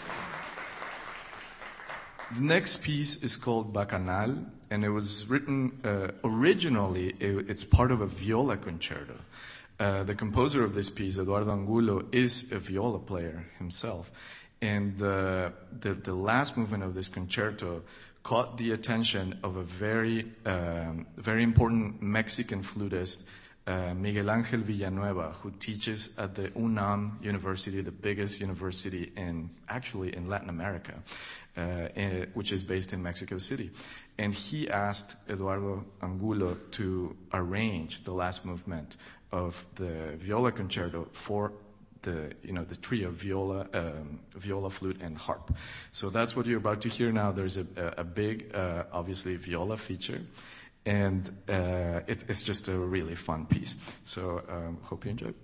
the next piece is called Bacchanal, and it was written uh, originally, it, it's part of a viola concerto. Uh, the composer of this piece, Eduardo Angulo, is a viola player himself. And uh, the, the last movement of this concerto caught the attention of a very, um, very important Mexican flutist, uh, Miguel Ángel Villanueva, who teaches at the UNAM University, the biggest university in, actually in Latin America, uh, in, which is based in Mexico City. And he asked Eduardo Angulo to arrange the last movement of the viola concerto for the, you know, the trio, viola, um, viola, flute, and harp. So that's what you're about to hear now. There's a, a, a big, uh, obviously, viola feature, and uh, it's, it's just a really fun piece. So um, hope you enjoy it.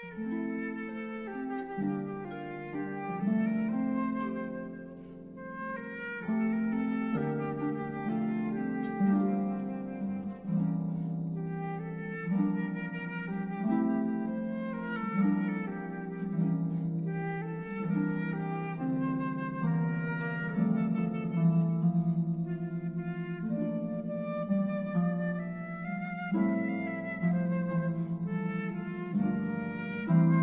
Thank you.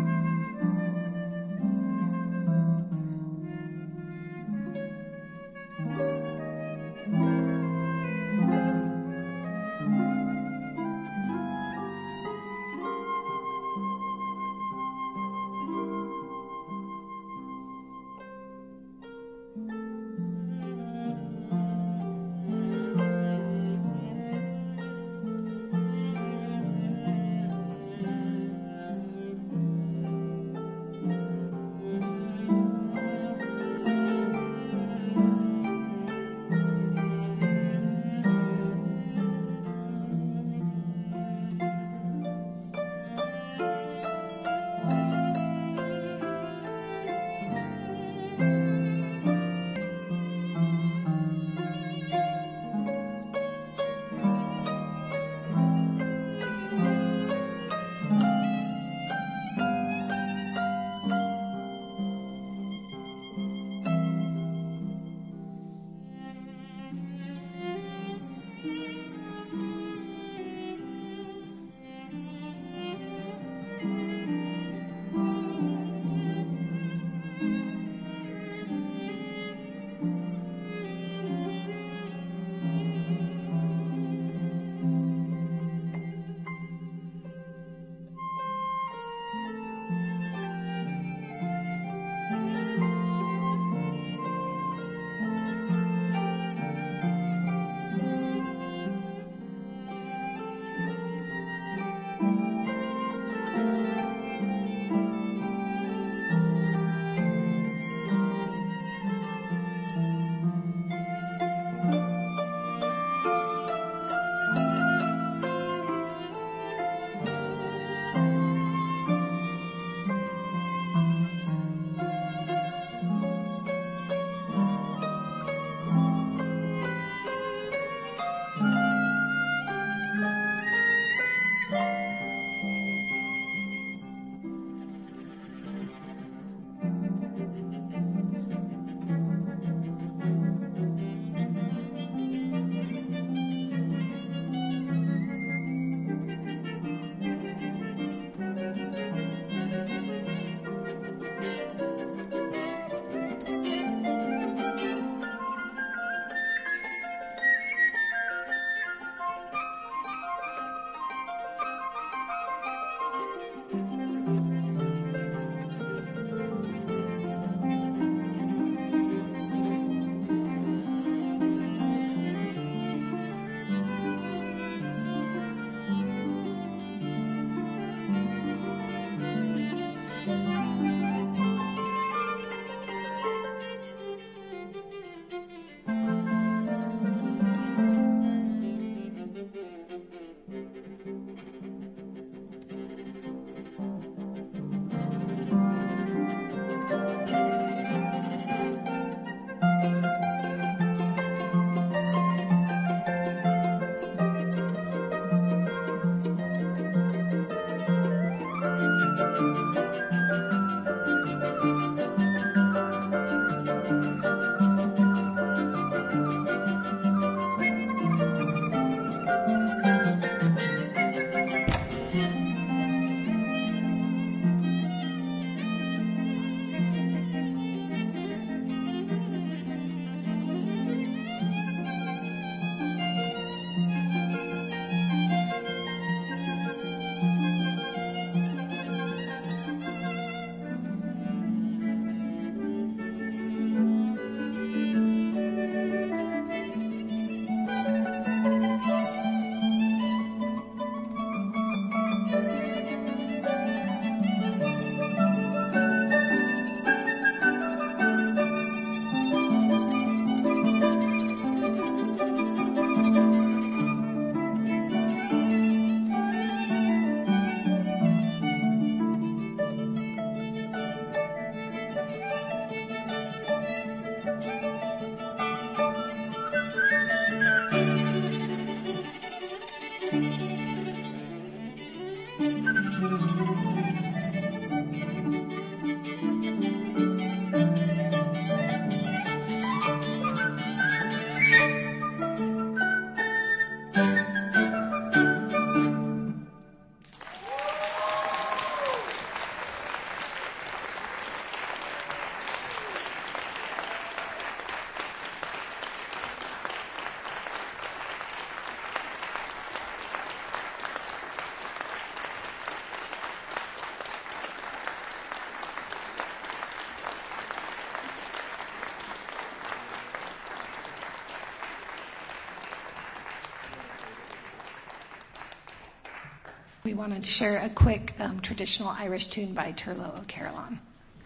We wanted to share a quick um, traditional Irish tune by Turlough O'Carolan.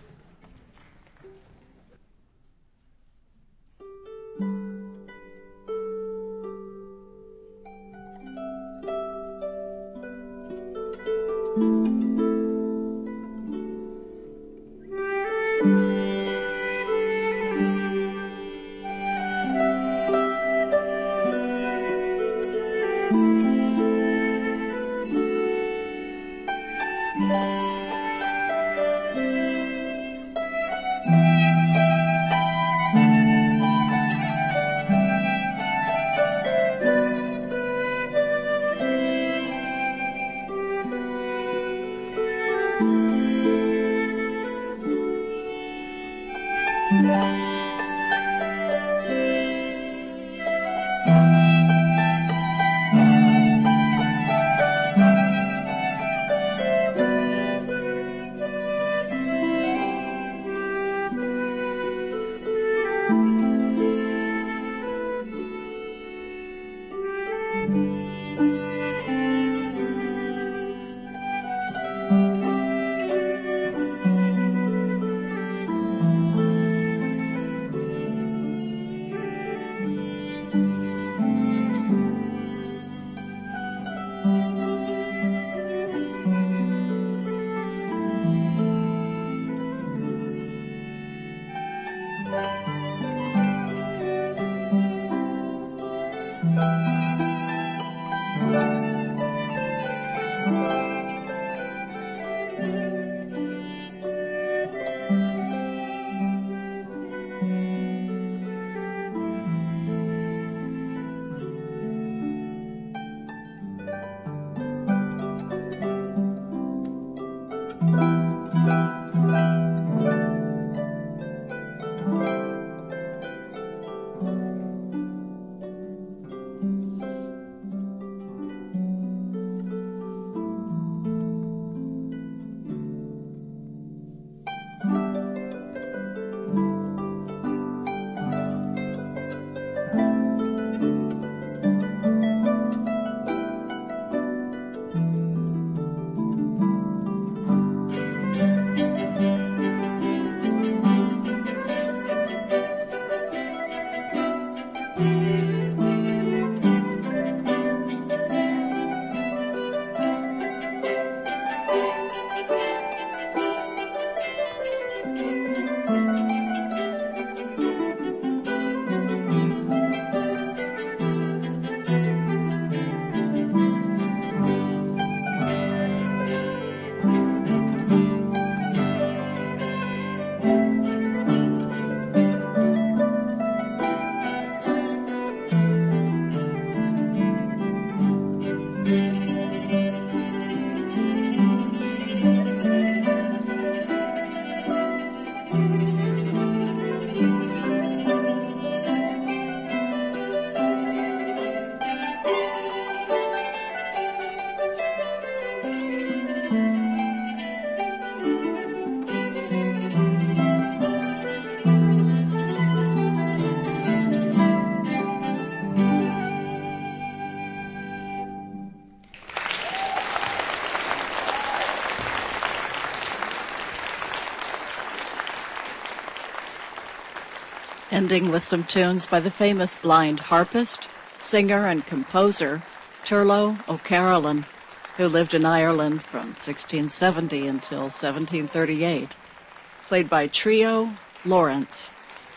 Ending with some tunes by the famous blind harpist, singer, and composer Turlough O'Carolan, who lived in Ireland from sixteen seventy until seventeen thirty-eight, played by Trio Lawrence.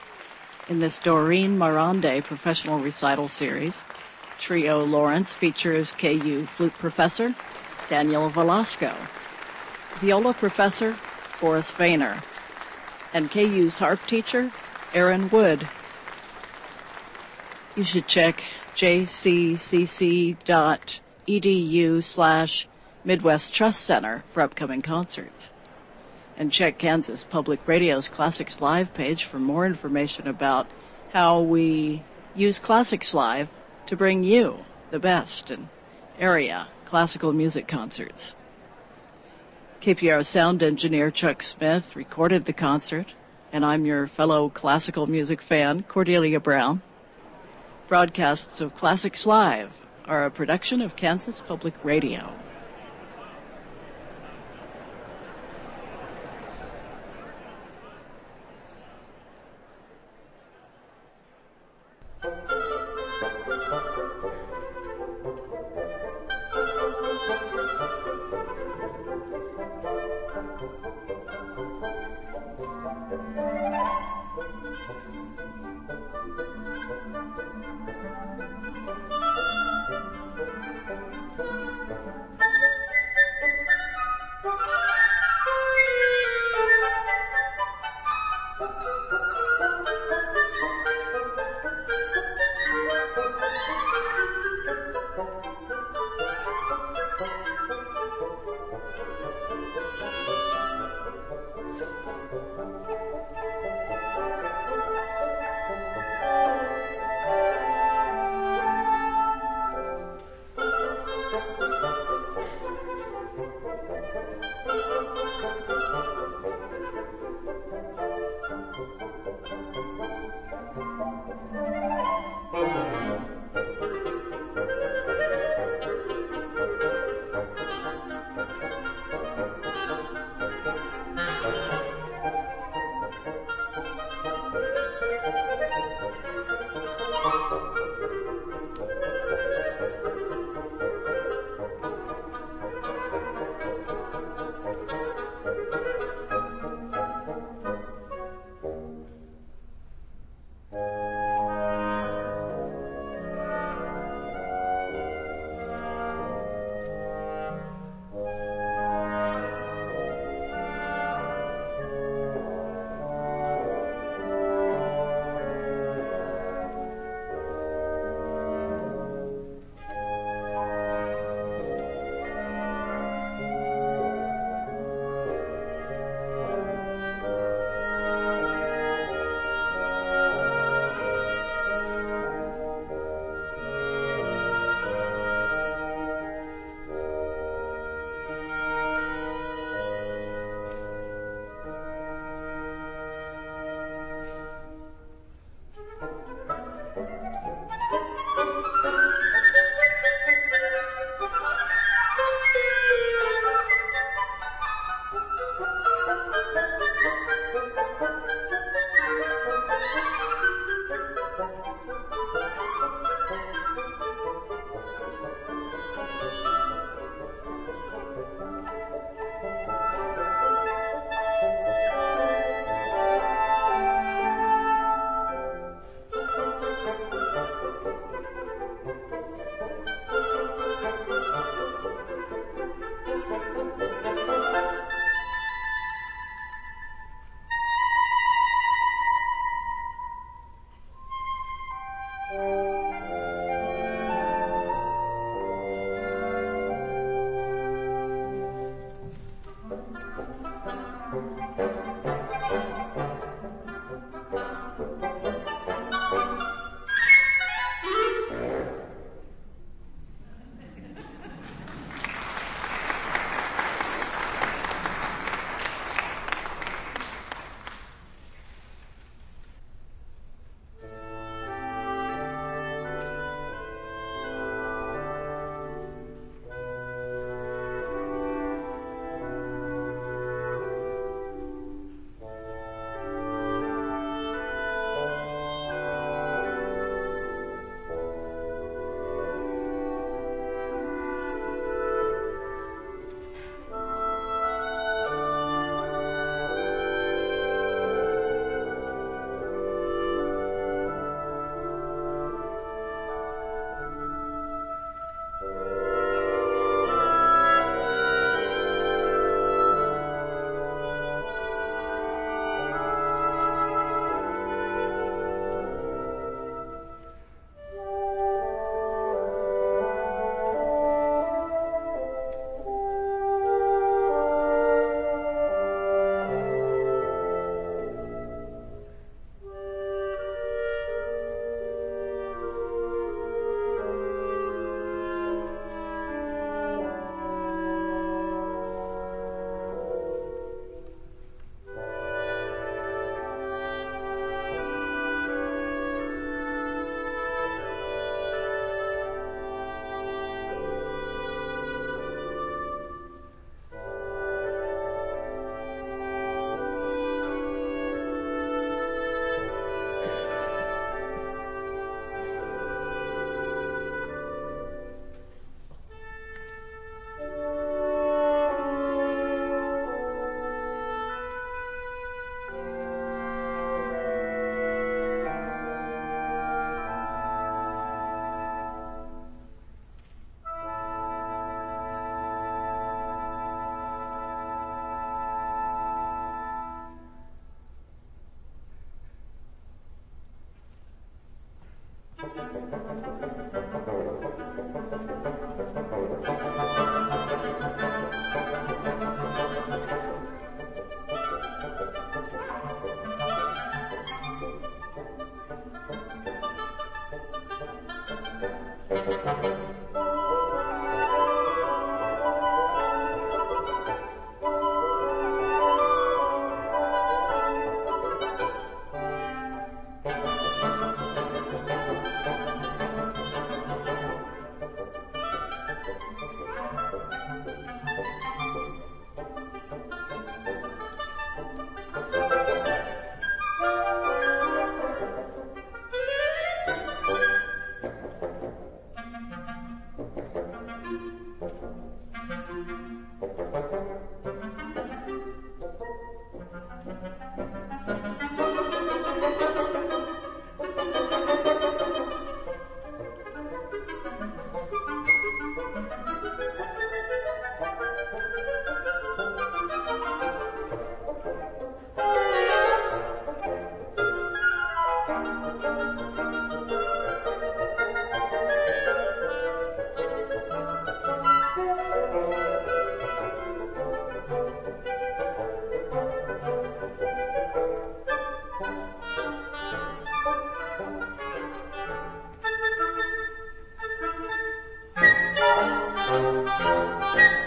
In this Doreen Maronde professional recital series, Trio Lawrence features K U flute professor Daniel Velasco, viola professor Boris Vayner, and K U's harp teacher Aaron Wood. You should check jccc.edu slash Midwest Trust Center for upcoming concerts. And check Kansas Public Radio's Classics Live page for more information about how we use Classics Live to bring you the best in area classical music concerts. K P R O sound engineer Chuck Smith recorded the concert, and I'm your fellow classical music fan, Cordelia Brown. Broadcasts of Classics Live are a production of Kansas Public Radio.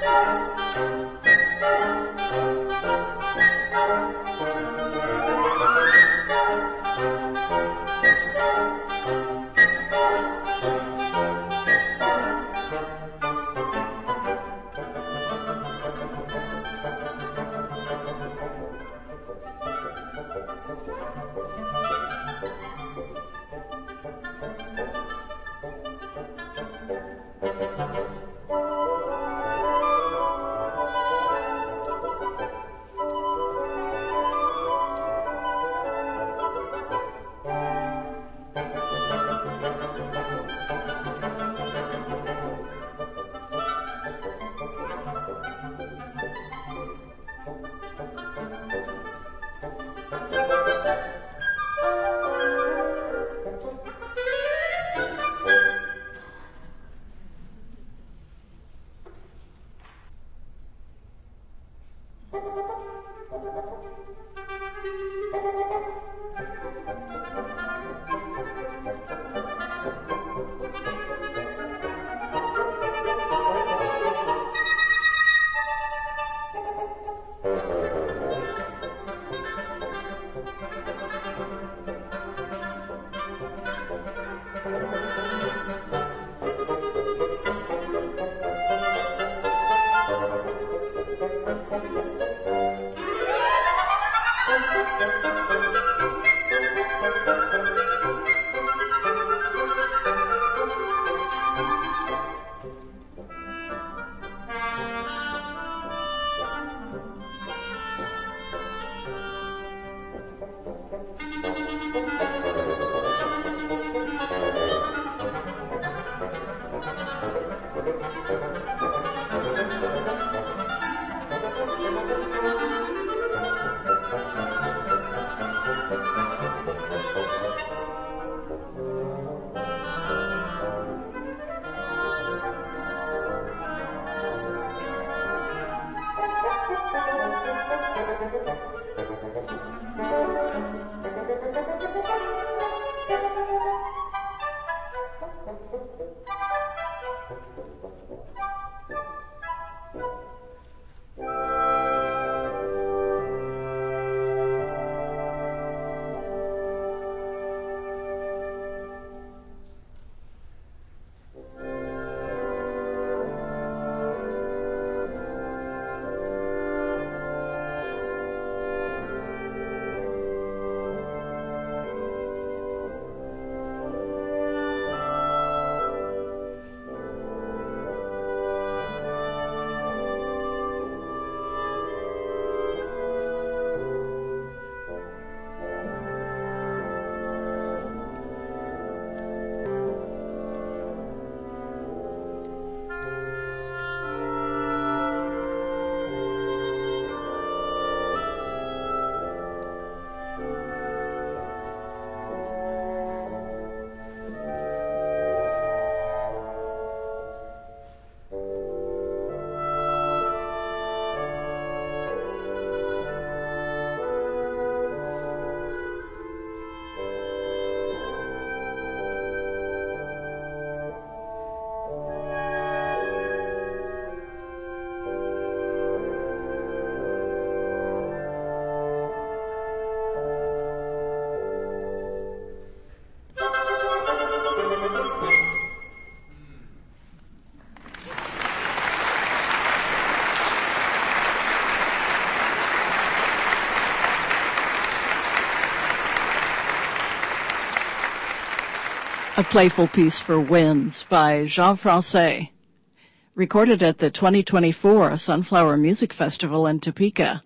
A Playful Piece for Winds by Jean Francais, recorded at the twenty twenty-four Sunflower Music Festival in Topeka.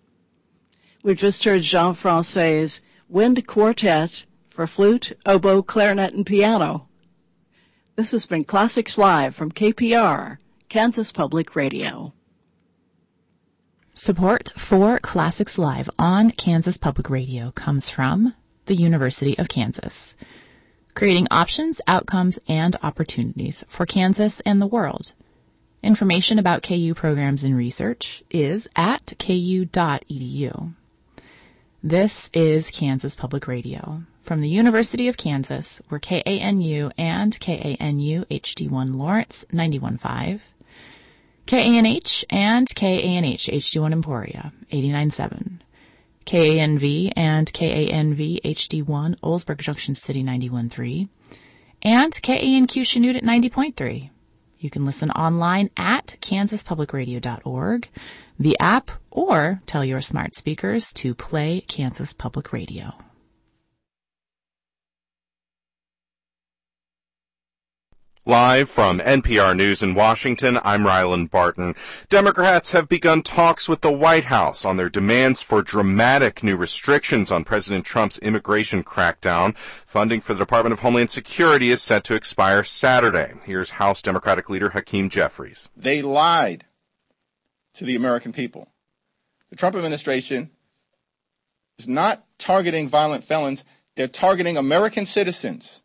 We just heard Jean Francais' Wind Quartet for flute, oboe, clarinet, and piano. This has been Classics Live from K P R, Kansas Public Radio. Support for Classics Live on Kansas Public Radio comes from the University of Kansas, creating options, outcomes, and opportunities for Kansas and the world. Information about K U programs and research is at k u dot e d u. This is Kansas Public Radio. From the University of Kansas, we're K A N U and K A N U H D one Lawrence ninety-one point five. K A N H and K A N H H D one Emporia, eighty-nine point seven. K A N V and K A N V H D one Oldsburg Junction City ninety-one point three. And K A N Q Chanute at ninety point three. You can listen online at kansas public radio dot org, the app, or tell your smart speakers to play Kansas Public Radio. Live from N P R News in Washington, I'm Rylan Barton. Democrats have begun talks with the White House on their demands for dramatic new restrictions on President Trump's immigration crackdown. Funding for the Department of Homeland Security is set to expire Saturday. Here's House Democratic leader Hakeem Jeffries. They lied to the American people. The Trump administration is not targeting violent felons. They're targeting American citizens,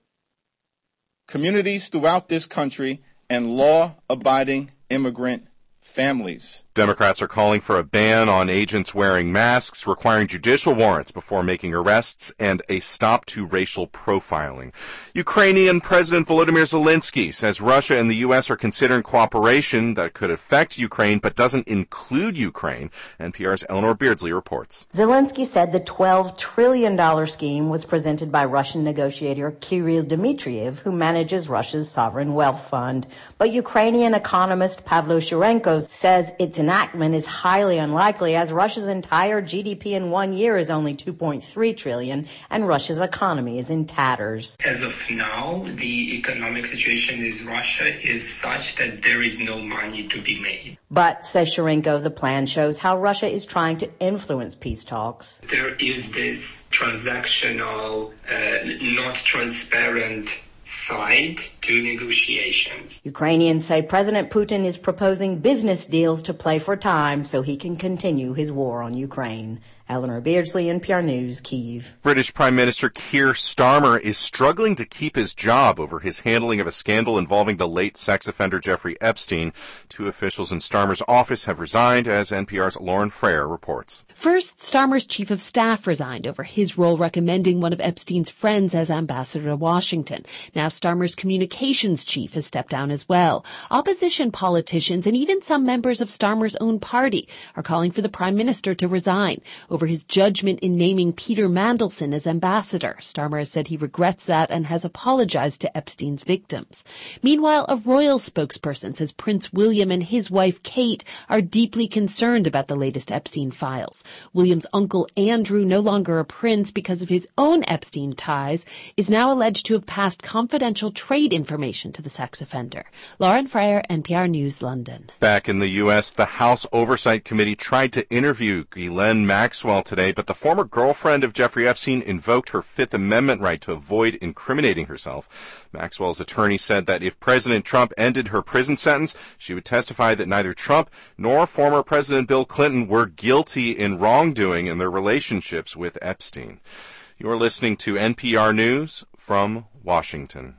communities throughout this country, and law-abiding immigrant families. Democrats are calling for a ban on agents wearing masks, requiring judicial warrants before making arrests, and a stop to racial profiling. Ukrainian President Volodymyr Zelensky says Russia and the U S are considering cooperation that could affect Ukraine but doesn't include Ukraine. N P R's Eleanor Beardsley reports. Zelensky said the twelve trillion dollars scheme was presented by Russian negotiator Kirill Dmitriev, who manages Russia's sovereign wealth fund. But Ukrainian economist Pavlo Shurenko says its enactment is highly unlikely, as Russia's entire G D P in one year is only two point three trillion dollars, and Russia's economy is in tatters. As of now, the economic situation in Russia is such that there is no money to be made. But, says Shurenko, the plan shows how Russia is trying to influence peace talks. There is this transactional, uh, not transparent side to negotiations. Ukrainians say President Putin is proposing business deals to play for time so he can continue his war on Ukraine. Eleanor Beardsley, N P R News, Kyiv. British Prime Minister Keir Starmer is struggling to keep his job over his handling of a scandal involving the late sex offender Jeffrey Epstein. Two officials in Starmer's office have resigned, as N P R's Lauren Frayer reports. First, Starmer's chief of staff resigned over his role recommending one of Epstein's friends as ambassador to Washington. Now Starmer's communications chief has stepped down as well. Opposition politicians and even some members of Starmer's own party are calling for the prime minister to resign over his judgment in naming Peter Mandelson as ambassador. Starmer has said he regrets that and has apologized to Epstein's victims. Meanwhile, a royal spokesperson says Prince William and his wife Kate are deeply concerned about the latest Epstein files. William's uncle Andrew, no longer a prince because of his own Epstein ties, is now alleged to have passed confidential trade information to the sex offender. Lauren Frayer, N P R News, London. Back in the U S, the House Oversight Committee tried to interview Ghislaine Maxwell today, but the former girlfriend of Jeffrey Epstein invoked her Fifth Amendment right to avoid incriminating herself. Maxwell's attorney said that if President Trump ended her prison sentence, she would testify that neither Trump nor former President Bill Clinton were guilty in wrongdoing in their relationships with Epstein. You're listening to N P R News from Washington.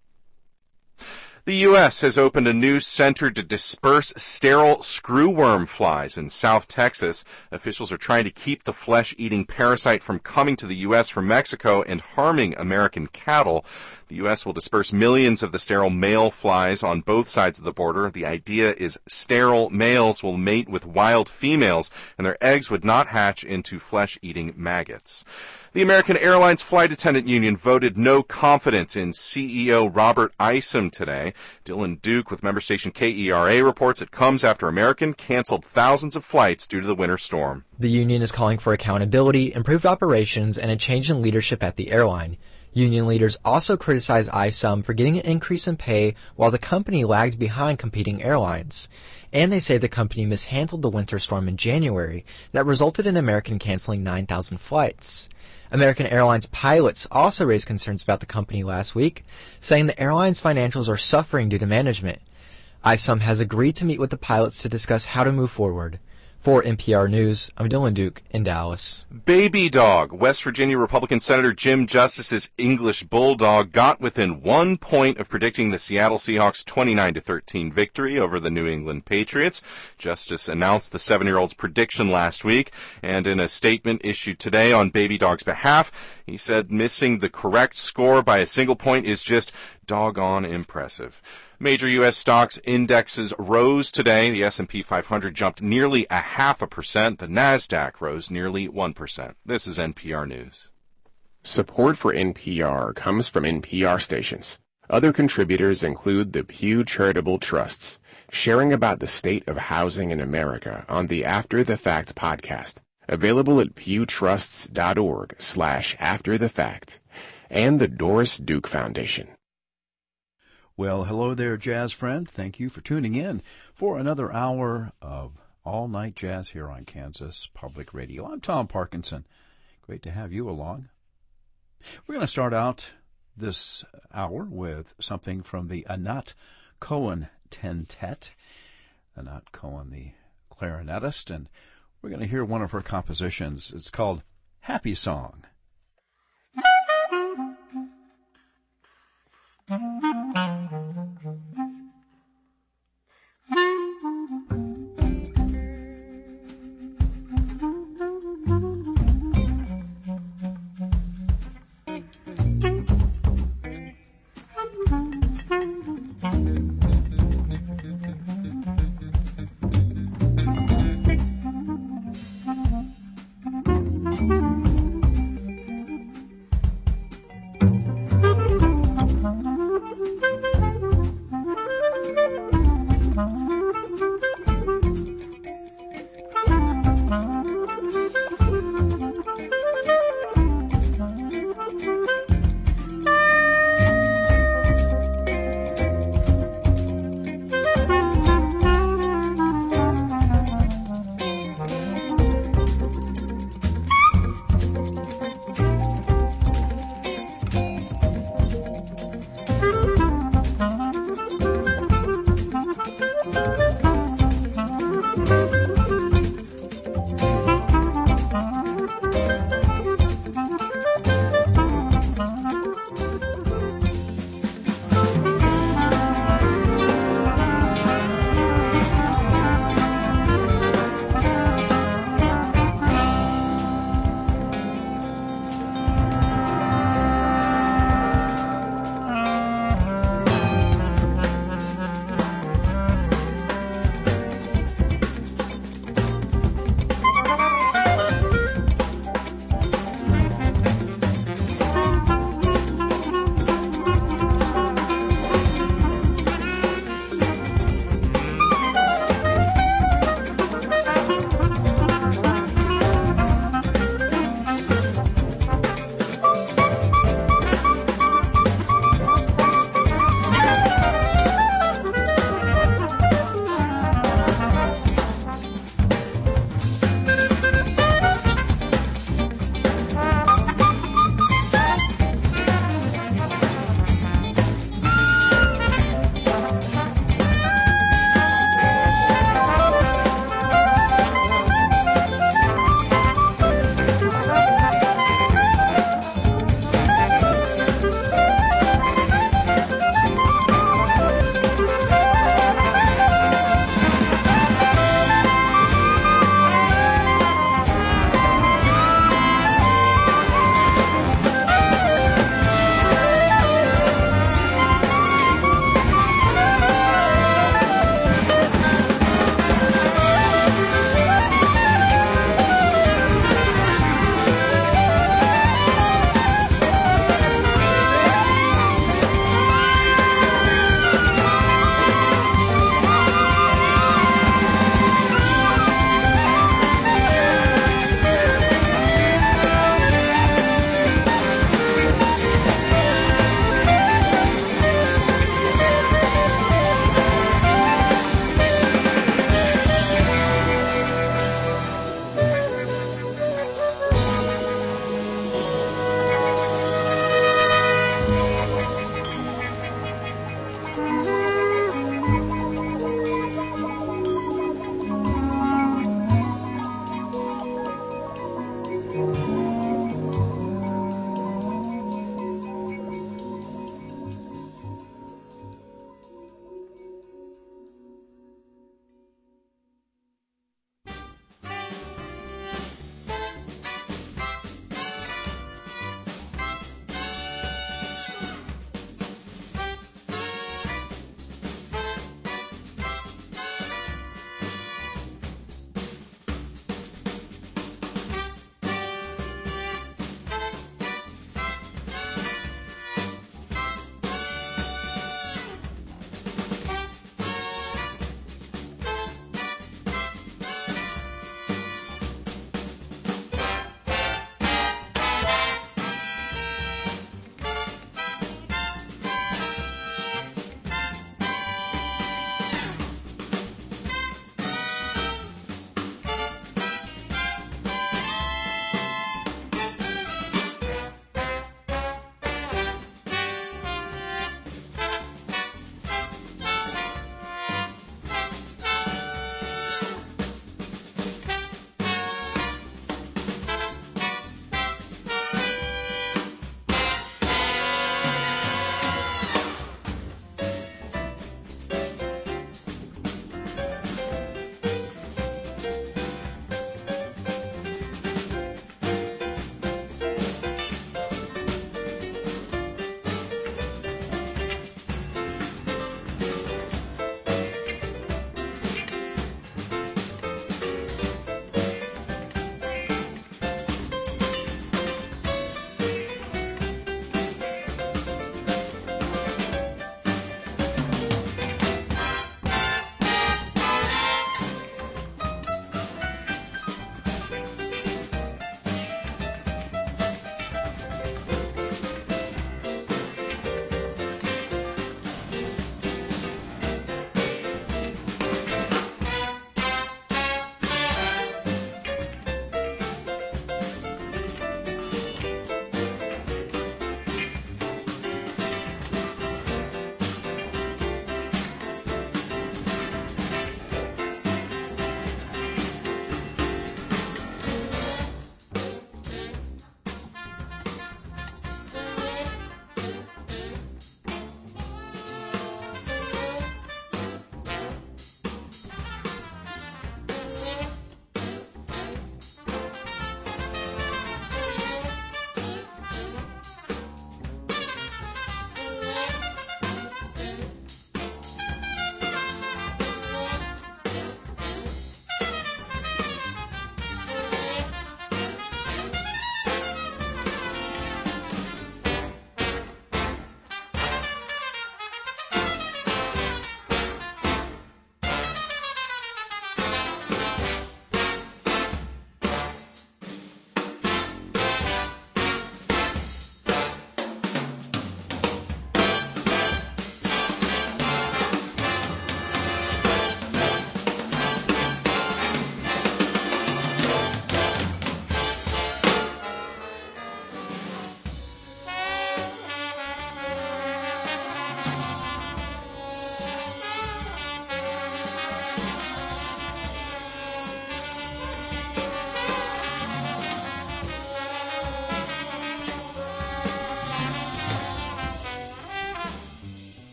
The U S has opened a new center to disperse sterile screwworm flies in South Texas. Officials are trying to keep the flesh-eating parasite from coming to the U S from Mexico and harming American cattle. The U S will disperse millions of the sterile male flies on both sides of the border. The idea is sterile males will mate with wild females, and their eggs would not hatch into flesh-eating maggots. The American Airlines Flight Attendant Union voted no confidence in C E O Robert Isom today. Dylan Duke with member station K E R A reports it comes after American canceled thousands of flights due to the winter storm. The union is calling for accountability, improved operations, and a change in leadership at the airline. Union leaders also criticize Isom for getting an increase in pay while the company lagged behind competing airlines. And they say the company mishandled the winter storm in January that resulted in American canceling nine thousand flights. American Airlines pilots also raised concerns about the company last week, saying the airline's financials are suffering due to management. Isom has agreed to meet with the pilots to discuss how to move forward. For N P R News, I'm Dylan Duke in Dallas. Baby Dog. West Virginia Republican Senator Jim Justice's English Bulldog got within one point of predicting the Seattle Seahawks' twenty-nine to thirteen victory over the New England Patriots. Justice announced the seven-year-old's prediction last week, and in a statement issued today on Baby Dog's behalf, he said missing the correct score by a single point is just doggone impressive. Major U S stocks indexes rose today. The S and P five hundred jumped nearly a half a percent. The NASDAQ rose nearly one percent. This is N P R News. Support for N P R comes from N P R stations. Other contributors include the Pew Charitable Trusts, sharing about the state of housing in America on the After the Fact podcast, available at pewtrusts.org slash after the fact, and the Doris Duke Foundation. Well, hello there, jazz friend. Thank you for tuning in for another hour of all-night jazz here on Kansas Public Radio. I'm Tom Parkinson. Great to have you along. We're going to start out this hour with something from the Anat Cohen Tentet. Anat Cohen, the clarinetist, and we're going to hear one of her compositions. It's called Happy Song.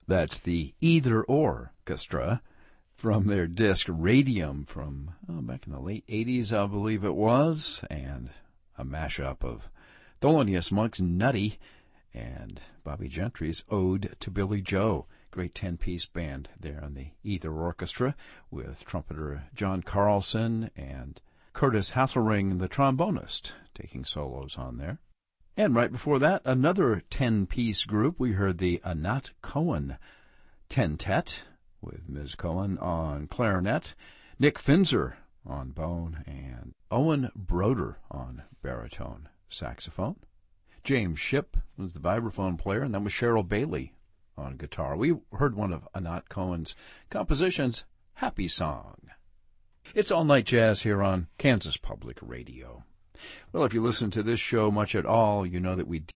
That's the Either Or Orchestra from their disc Radium from oh, back in the late eighties, I believe it was, and a mashup of Thelonious Monk's Nutty and Bobby Gentry's Ode to Billy Joe. Great ten-piece band there on the Either Orchestra with trumpeter John Carlson and Curtis Hasselring, the trombonist, taking solos on there. And right before that, another ten-piece group. We heard the Anat Cohen Tentet with Miz Cohen on clarinet, Nick Finzer on bone, and Owen Broder on baritone saxophone. James Shipp was the vibraphone player, and that was Cheryl Bailey on guitar. We heard one of Anat Cohen's compositions, Happy Song. It's All Night Jazz here on Kansas Public Radio. Well, if you listen to this show much at all, you know that we